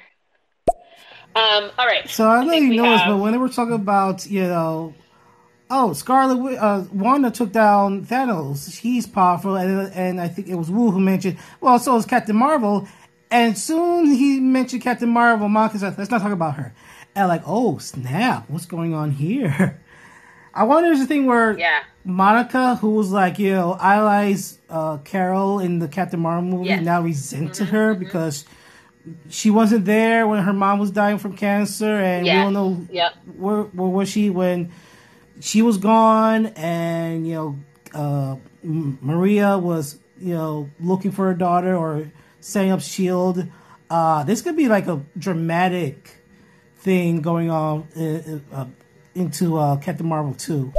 Um, all right. So I don't I know if think you we noticed, but have when they were talking about, you know, oh, Scarlet, Wi- uh, Wanda took down Thanos. He's powerful, and and I think it was Wu who mentioned. Well, so is Captain Marvel, and soon he mentioned Captain Marvel. Monica said, "Let's not talk about her." And like, oh snap, what's going on here? I wonder if there's a thing where yeah. Monica, who was like, you know, idolized uh, Carol in the Captain Marvel movie, Yes. now resented her because she wasn't there when her mom was dying from cancer, and we Yes. don't know Yep. where where was she when she was gone, and you know, uh, M- Maria was, you know, looking for her daughter or setting up Shield. Uh, this could be like a dramatic thing going on uh, uh, into uh, Captain Marvel two.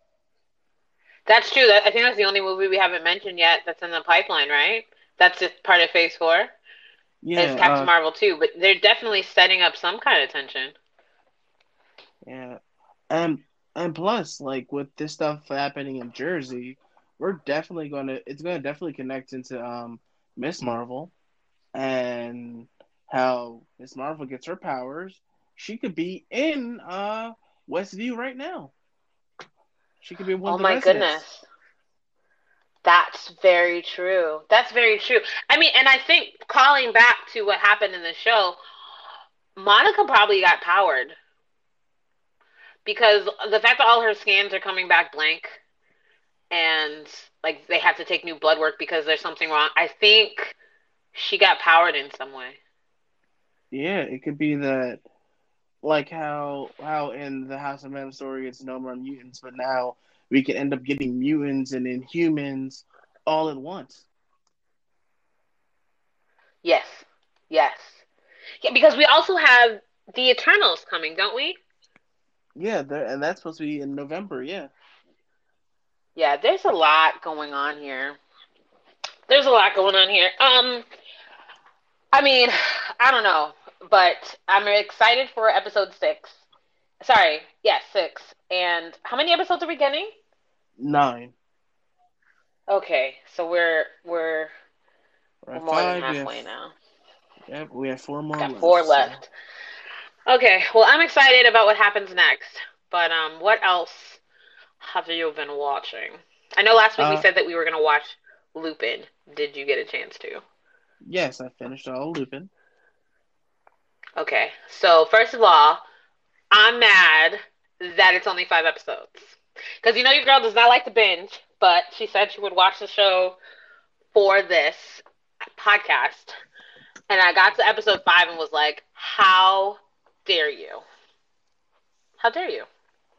That's true. That I think that's the only movie we haven't mentioned yet that's in the pipeline, right? That's just part of Phase Four. yeah, Is Captain uh, Marvel two, but they're definitely setting up some kind of tension. yeah, and and plus, like with this stuff happening in Jersey, we're definitely gonna. It's gonna definitely connect into um Miss Marvel and how Miss Marvel gets her powers. She could be in uh Westview right now. She could be one Oh of the my residents. goodness. That's very true. That's very true. I mean, and I think calling back to what happened in the show, Monica probably got powered because the fact that all her scans are coming back blank and like they have to take new blood work because there's something wrong. I think she got powered in some way. Yeah, it could be that, like how how in the House of M story it's no more mutants, but now we can end up getting mutants and Inhumans all at once. Yes. Yes. Yeah, because we also have the Eternals coming, don't we? Yeah, there, and that's supposed to be in November. Yeah, Yeah, there's a lot going on here. There's a lot going on here. Um, I mean, I don't know, but I'm excited for episode six. Sorry, yes, six. And how many episodes are we getting? nine. Okay, so we're we're We're we're at more than five. We have halfway now. yep, we have four more Got left. four So left. Okay, well, I'm excited about what happens next. But um, what else have you been watching? I know last week we uh, said that we were gonna watch Lupin. Did you get a chance to? yes, I finished all of Lupin. Okay, so first of all, I'm mad that it's only five episodes. Because you know your girl does not like to binge, but she said she would watch the show for this podcast. And I got to episode five and was like, how dare you? How dare you?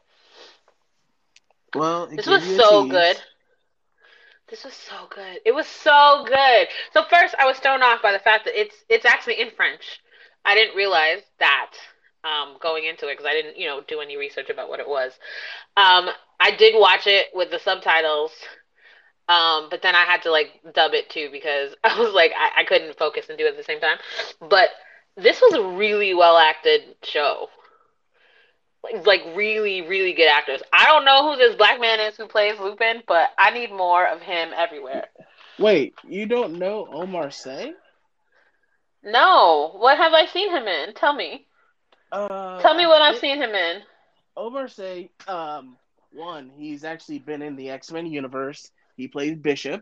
Well, it This gave was you a so tease. good. This was so good. It was so good. So first, I was thrown off by the fact that it's it's actually in French. I didn't realize that um, going into it because I didn't, you know, do any research about what it was. Um, I did watch it with the subtitles, um, but then I had to like dub it too because I was like I, I couldn't focus and do it at the same time. But this was a really well acted show. Like, like really, really good actors. I don't know who this black man is who plays Lupin, but I need more of him everywhere. Wait, you don't know Omar Sy? No, what have I seen him in? Tell me. Uh, Tell me I what I've think seen him in. Omar Sy. Um, one, he's actually been in the X Men universe. He plays Bishop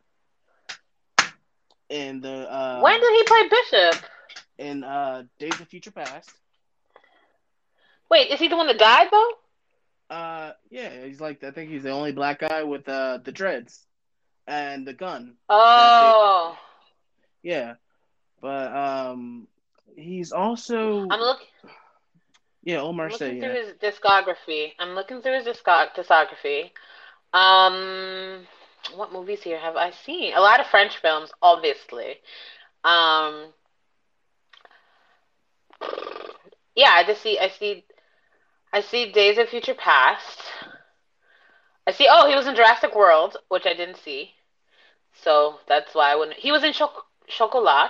in the When uh did he play Bishop? in uh Days of Future Past. Wait, is he the one that died though? Uh, yeah, he's like I think he's the only black guy with uh the dreads and the gun. That they, Oh, yeah, but um, he's also I'm looking. yeah Omar I'm Sy. looking through Yeah, his discography. I'm looking through his discog- discography. Um, what movies here have I seen? A lot of French films, obviously. Um, yeah, I just see, I see, I see Days of Future Past. I see. Oh, he was in Jurassic World, which I didn't see, so that's why I wouldn't. He was in Choc Chocolat.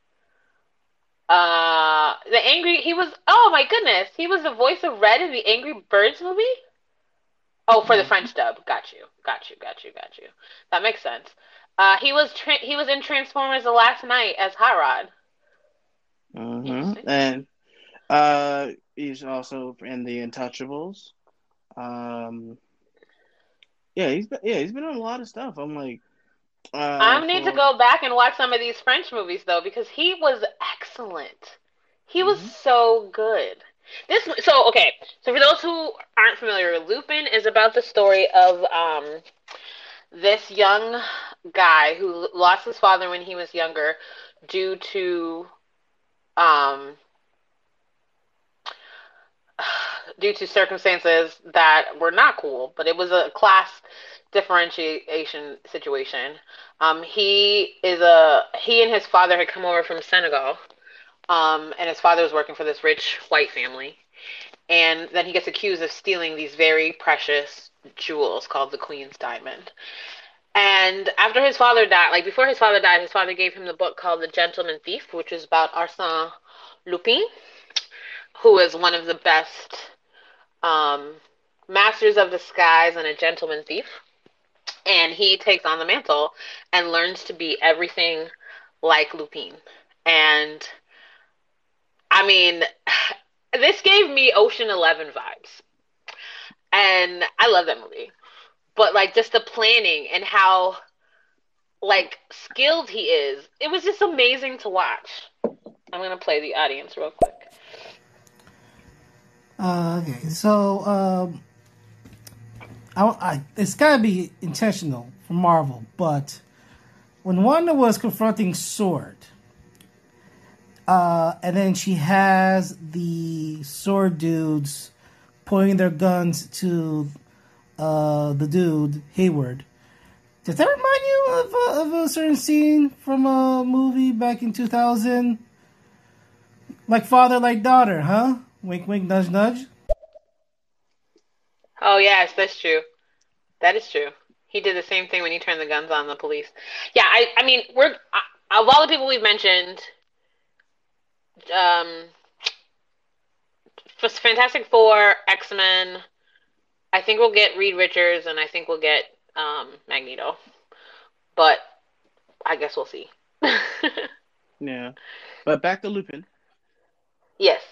Uh, the angry. He was. Oh my goodness, he was the voice of Red in the Angry Birds movie. Oh, for the Mm-hmm. French dub. Got you. Got you. Got you. Got you. That makes sense. Uh, he was tra- he was in Transformers: The Last Night as Hot Rod. Mm-hmm. Interesting. And uh, he's also in The Untouchables. Um, yeah, he's been yeah he's been on a lot of stuff. I'm like, uh, I need to for go back and watch some of these French movies though because he was excellent. He was hmm so good. This so okay. So for those who aren't familiar, Lupin is about the story of um this young guy who lost his father when he was younger due to um due to circumstances that were not cool, but it was a class differentiation situation. Um, he is a he and his father had come over from Senegal, um, and his father was working for this rich white family, and then he gets accused of stealing these very precious jewels called the Queen's Diamond. And after his father died, like before his father died, his father gave him the book called The Gentleman Thief, which is about Arsène Lupin, who is one of the best um, masters of disguise and a gentleman thief. And he takes on the mantle and learns to be everything like Lupin. And I mean, this gave me Ocean Eleven vibes. And I love that movie. But like just the planning and how like skilled he is, it was just amazing to watch. I'm gonna play the audience real quick. Uh, okay, so um, I, I, it's got to be intentional for Marvel, but when Wanda was confronting Sword, uh, and then she has the Sword dudes pointing their guns to uh, the dude Hayward. Does that remind you of a, of a certain scene from a movie back in two thousand? Like father, like daughter, huh? Wink, wink, nudge, nudge. Oh yes, that's true. That is true. He did the same thing when he turned the guns on the police. Yeah, I, I mean, we're uh, of all the people we've mentioned, um, Fantastic Four, X Men. I think we'll get Reed Richards, and I think we'll get um, Magneto. But I guess we'll see. yeah. But back to Lupin. Yes.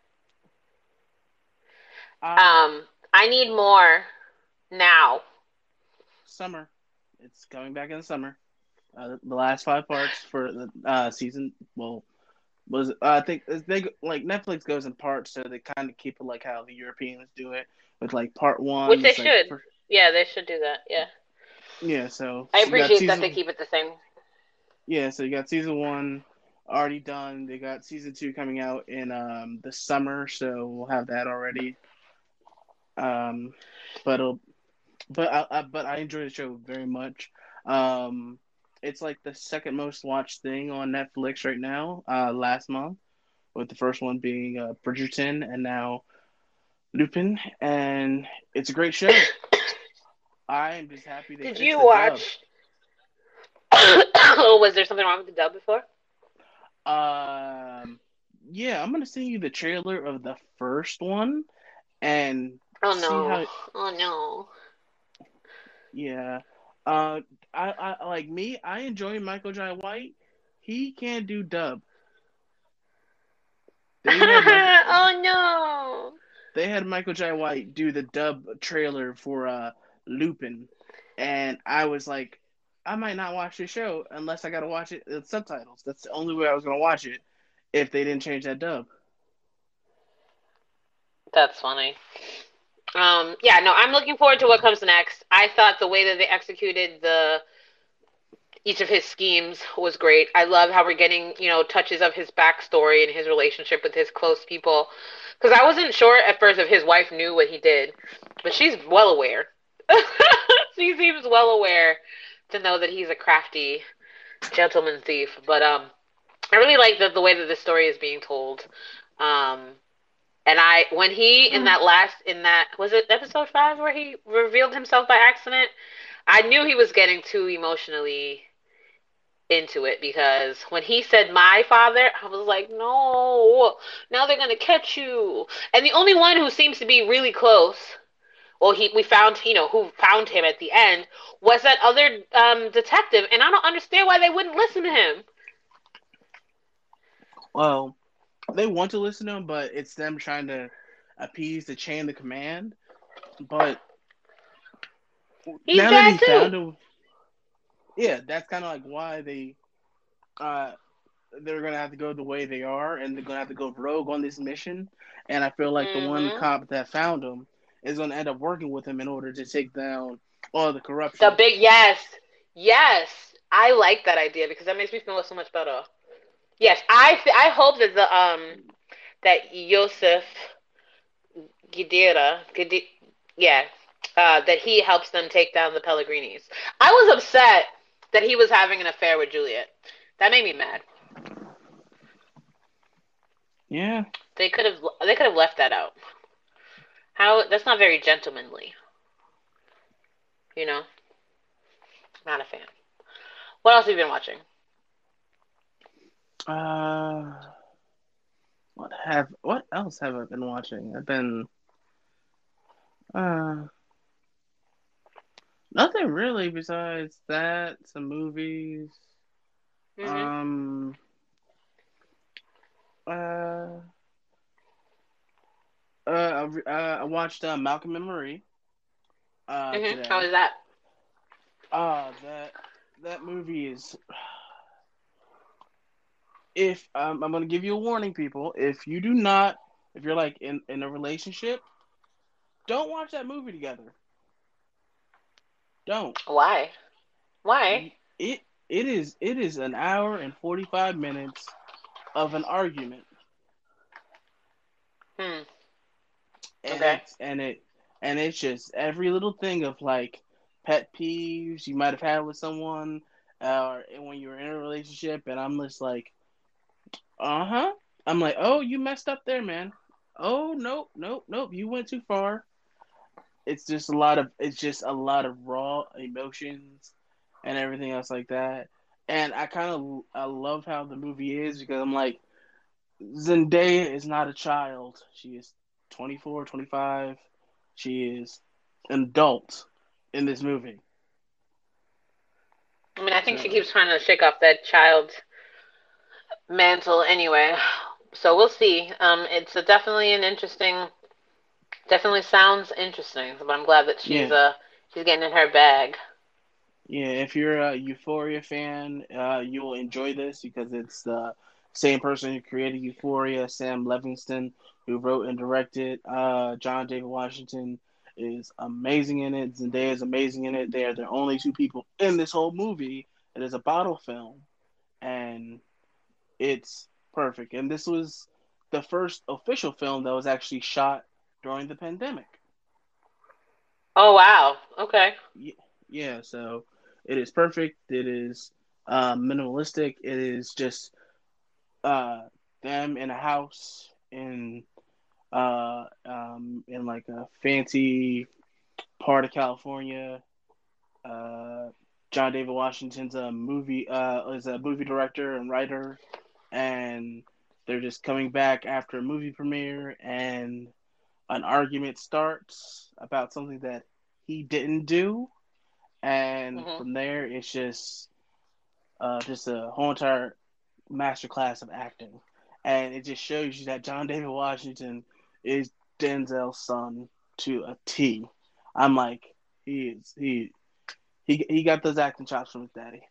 Uh, Um, I need more now. summer. It's coming back in the summer. Uh, the last five parts for the uh, season. Well, was uh, I think they like Netflix goes in parts, so they kind of keep it like how the Europeans do it with like part Which one. they It's like should. for, Yeah, they should do that. Yeah. yeah. So I you got appreciate that they season keep it the same. yeah. So you got season one already done. They got season two coming out in um the summer, so we'll have that already. Um, but it'll but I, I but I enjoy the show very much. Um, it's like the second most watched thing on Netflix right now. Uh, last month, with the first one being uh, Bridgerton, and now Lupin, and it's a great show. I am just happy they Did fixed you the dub. watch? Oh, was there something wrong with the dub before? Um, yeah, I'm gonna send you the trailer of the first one and Oh see no. how. Oh no. Yeah, uh, I, I like me. I enjoy Michael Jai White. He can't do dub. They had Michael. Oh no. They had Michael Jai White do the dub trailer for uh Lupin, and I was like, I might not watch this show unless I gotta watch it with subtitles. That's the only way I was gonna watch it if they didn't change that dub. That's funny. Um, yeah, no, I'm looking forward to what comes next. I thought the way that they executed the each of his schemes was great. I love how we're getting, you know, touches of his backstory and his relationship with his close people. Because I wasn't sure at first if his wife knew what he did, but she's well aware. She seems well aware to know that he's a crafty gentleman thief. But um, I really like the the way that the story is being told. Um, and I when he in that last in that was it episode five where he revealed himself by accident, I knew he was getting too emotionally into it because when he said my father, I was like, no, now they're gonna catch you. And the only one who seems to be really close, well, he we found you know who found him at the end was that other um, detective, and I don't understand why they wouldn't listen to him. Well, they want to listen to him, but it's them trying to appease the chain of command. But He's now that bad he too. found him, yeah, that's kind of like why they uh they're gonna have to go the way they are, and they're gonna have to go rogue on this mission. And I feel like the one Mm-hmm. cop that found him is gonna end up working with him in order to take down all the The corruption. big yes, yes, I like that idea because that makes me feel so much better. Yes, I th- I hope that the um that Yosef Gidera, Gidi- yeah, uh, that he helps them take down the Pellegrinis. I was upset that he was having an affair with Juliet. That made me mad. Yeah, They could have they could have left that out. How that's not very gentlemanly, you know. Not a fan. What else have you been watching? uh, what have what else have I been watching? I've been uh nothing really besides that. Some movies. Mhm. Um. Uh. Uh. I, re- uh, I watched uh, Malcolm and Marie. Uh. Mhm. How Today. was that? Uh. That that movie is. If um, I'm gonna give you a warning, people. If you do not, if you're like in in a relationship, don't watch that movie together. Don't. Why? Why? It it is it is an hour and forty five minutes of an argument, Hmm. and Okay. it's and it and it's just every little thing of like pet peeves you might have had with someone, or when you were in a relationship, and I'm just like, uh huh. I'm like, oh, you messed up there, man. Oh, nope, nope, nope. You went too far. It's just a lot of it's just a lot of raw emotions and everything else like that. And I kind of I love how the movie is because I'm like, Zendaya is not a child. She is twenty four, twenty five. She is an adult in this movie. I mean, I think she So, keeps trying to shake off that child mantle anyway. So we'll see. Um, it's a, definitely an interesting. Definitely sounds interesting. But I'm glad that she's yeah. uh she's getting in her bag. Yeah, if you're a Euphoria fan, uh, you will enjoy this because it's the same person who created Euphoria, Sam Levinson, who wrote and directed. Uh, John David Washington is amazing in it. Zendaya is amazing in it. They are the only two people in this whole movie. It is a bottle film, and it's perfect. And this was the first official film that was actually shot during the pandemic. Oh wow. Okay. Yeah, so it is perfect. It is uh, minimalistic. It is just uh, them in a house in uh, um, in like a fancy part of California. Uh, John David Washington's a movie uh, is a movie director and writer, and they're just coming back after a movie premiere, and an argument starts about something that he didn't do, and Mhm. from there it's just uh, just a whole entire masterclass of acting, and it just shows you that John David Washington is Denzel's son to a T. I'm like, he is he he he got those acting chops from his daddy.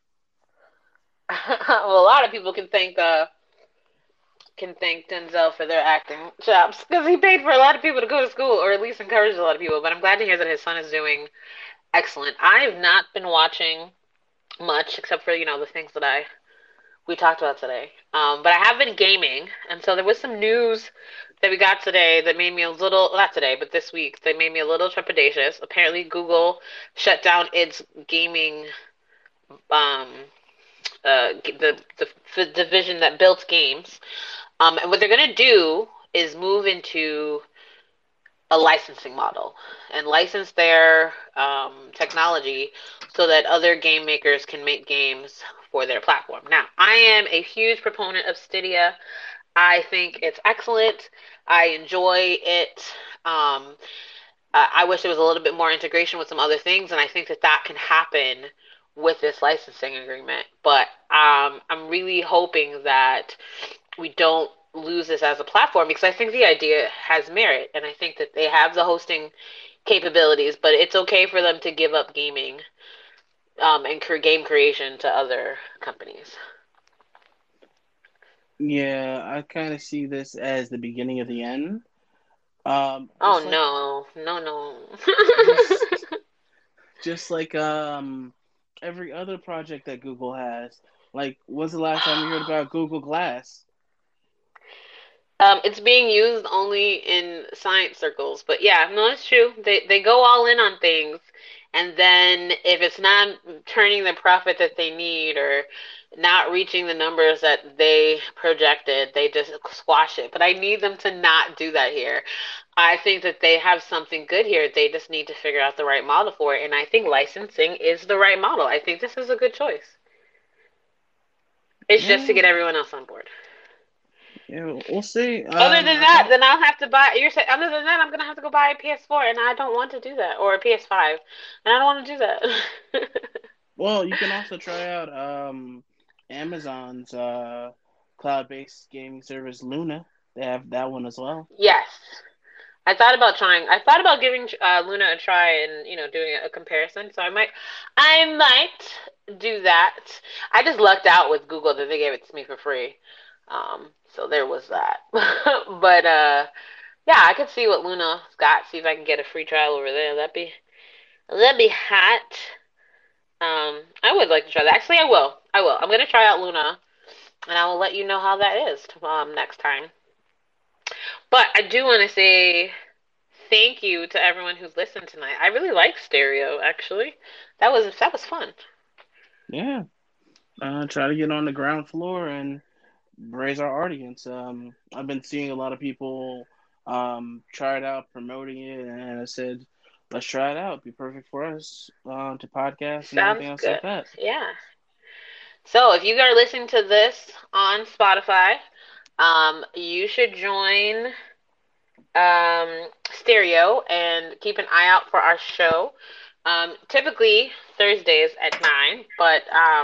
Well, a lot of people can thank uh can thank Denzel for their acting chops because he paid for a lot of people to go to school, or at least encouraged a lot of people. But I'm glad to hear that his son is doing excellent. I have not been watching much except for you know the things that I we talked about today. Um, but I have been gaming, and so there was some news that we got today that made me a little not today, but this week that made me a little trepidatious. Apparently, Google shut down its gaming um, uh, the, the the division that built games. Um, and what they're gonna do is move into a licensing model and license their um, technology so that other game makers can make games for their platform. Now, I am a huge proponent of Stadia. I think it's excellent. I enjoy it. Um, I wish there was a little bit more integration with some other things, and I think that that can happen with this licensing agreement. But um, I'm really hoping that we don't lose this as a platform because I think the idea has merit, and I think that they have the hosting capabilities, but it's okay for them to give up gaming um, and game creation to other companies. Yeah, I kind of see this as the beginning of the end. Um, Oh just like no, no, no. just just like um every other project that Google has. Like, when's the last time you heard about Google Glass? Um, it's being used only in science circles, but yeah, no, it's true. They they go all in on things, and then if it's not turning the profit that they need or not reaching the numbers that they projected, they just squash it. But I need them to not do that here. I think that they have something good here. They just need to figure out the right model for it, and I think licensing is the right model. I think this is a good choice. It's just to Yeah, get everyone else on board. yeah, we'll see. Other Um, than I that, thought, then I'll have to buy. You're saying other than that, I'm gonna have to go buy a P S four, and I don't want to do that, or a P S five, and I don't want to do that. well, you can also try out um Amazon's uh cloud-based gaming service Luna. They have that one as well. Yes, I thought about trying. I thought about giving uh, Luna a try and you know doing a comparison. So I might, I might do that. I just lucked out with Google that they gave it to me for free. Um, so there was that. But uh, yeah, I could see what Luna's got. See if I can get a free trial over there. That'd be that'd be hot. Um, I would like to try that. Actually, I will. I will. I'm gonna try out Luna, and I will let you know how that is um, next time. But I do want to say thank you to everyone who's listened tonight. I really like stereo. Actually, that was that was fun. Yeah. Uh, try to get on the ground floor and raise our audience. Um, I've been seeing a lot of people um, try it out, promoting it, and I said, let's try it out. It'd be perfect for us uh, to podcast and Sounds everything else good. like that. Yeah. So if you are listening to this on Spotify, um, you should join um, Stereo and keep an eye out for our show. Um, typically Thursdays at nine, but um,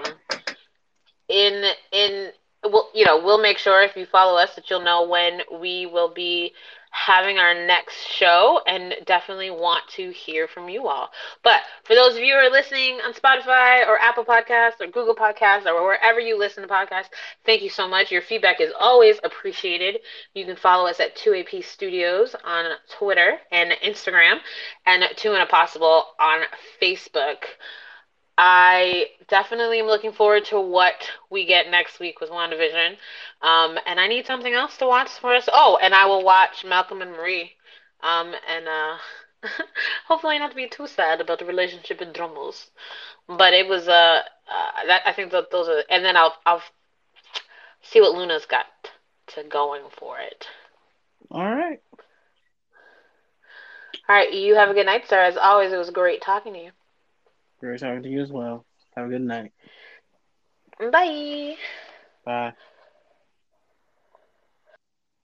in in we'll you know we'll make sure if you follow us that you'll know when we will be having our next show and definitely want to hear from you all. But for those of you who are listening on Spotify or Apple Podcasts or Google Podcasts or wherever you listen to podcasts, thank you so much. Your feedback is always appreciated. You can follow us at two A P Studios on Twitter and Instagram and two and a Possible on Facebook. I definitely am looking forward to what we get next week with WandaVision. Um, and I need something else to watch for us. Oh, and I will watch Malcolm and Marie. Um, and uh, hopefully not to be too sad about the relationship in Drumels. But it was uh, uh that I think that those are, and then I'll I'll see what Luna's got to going for it. All right. All right, you have a good night, sir. As always, it was great talking to you. Great talking to you as well. Have a good night. Bye. Bye.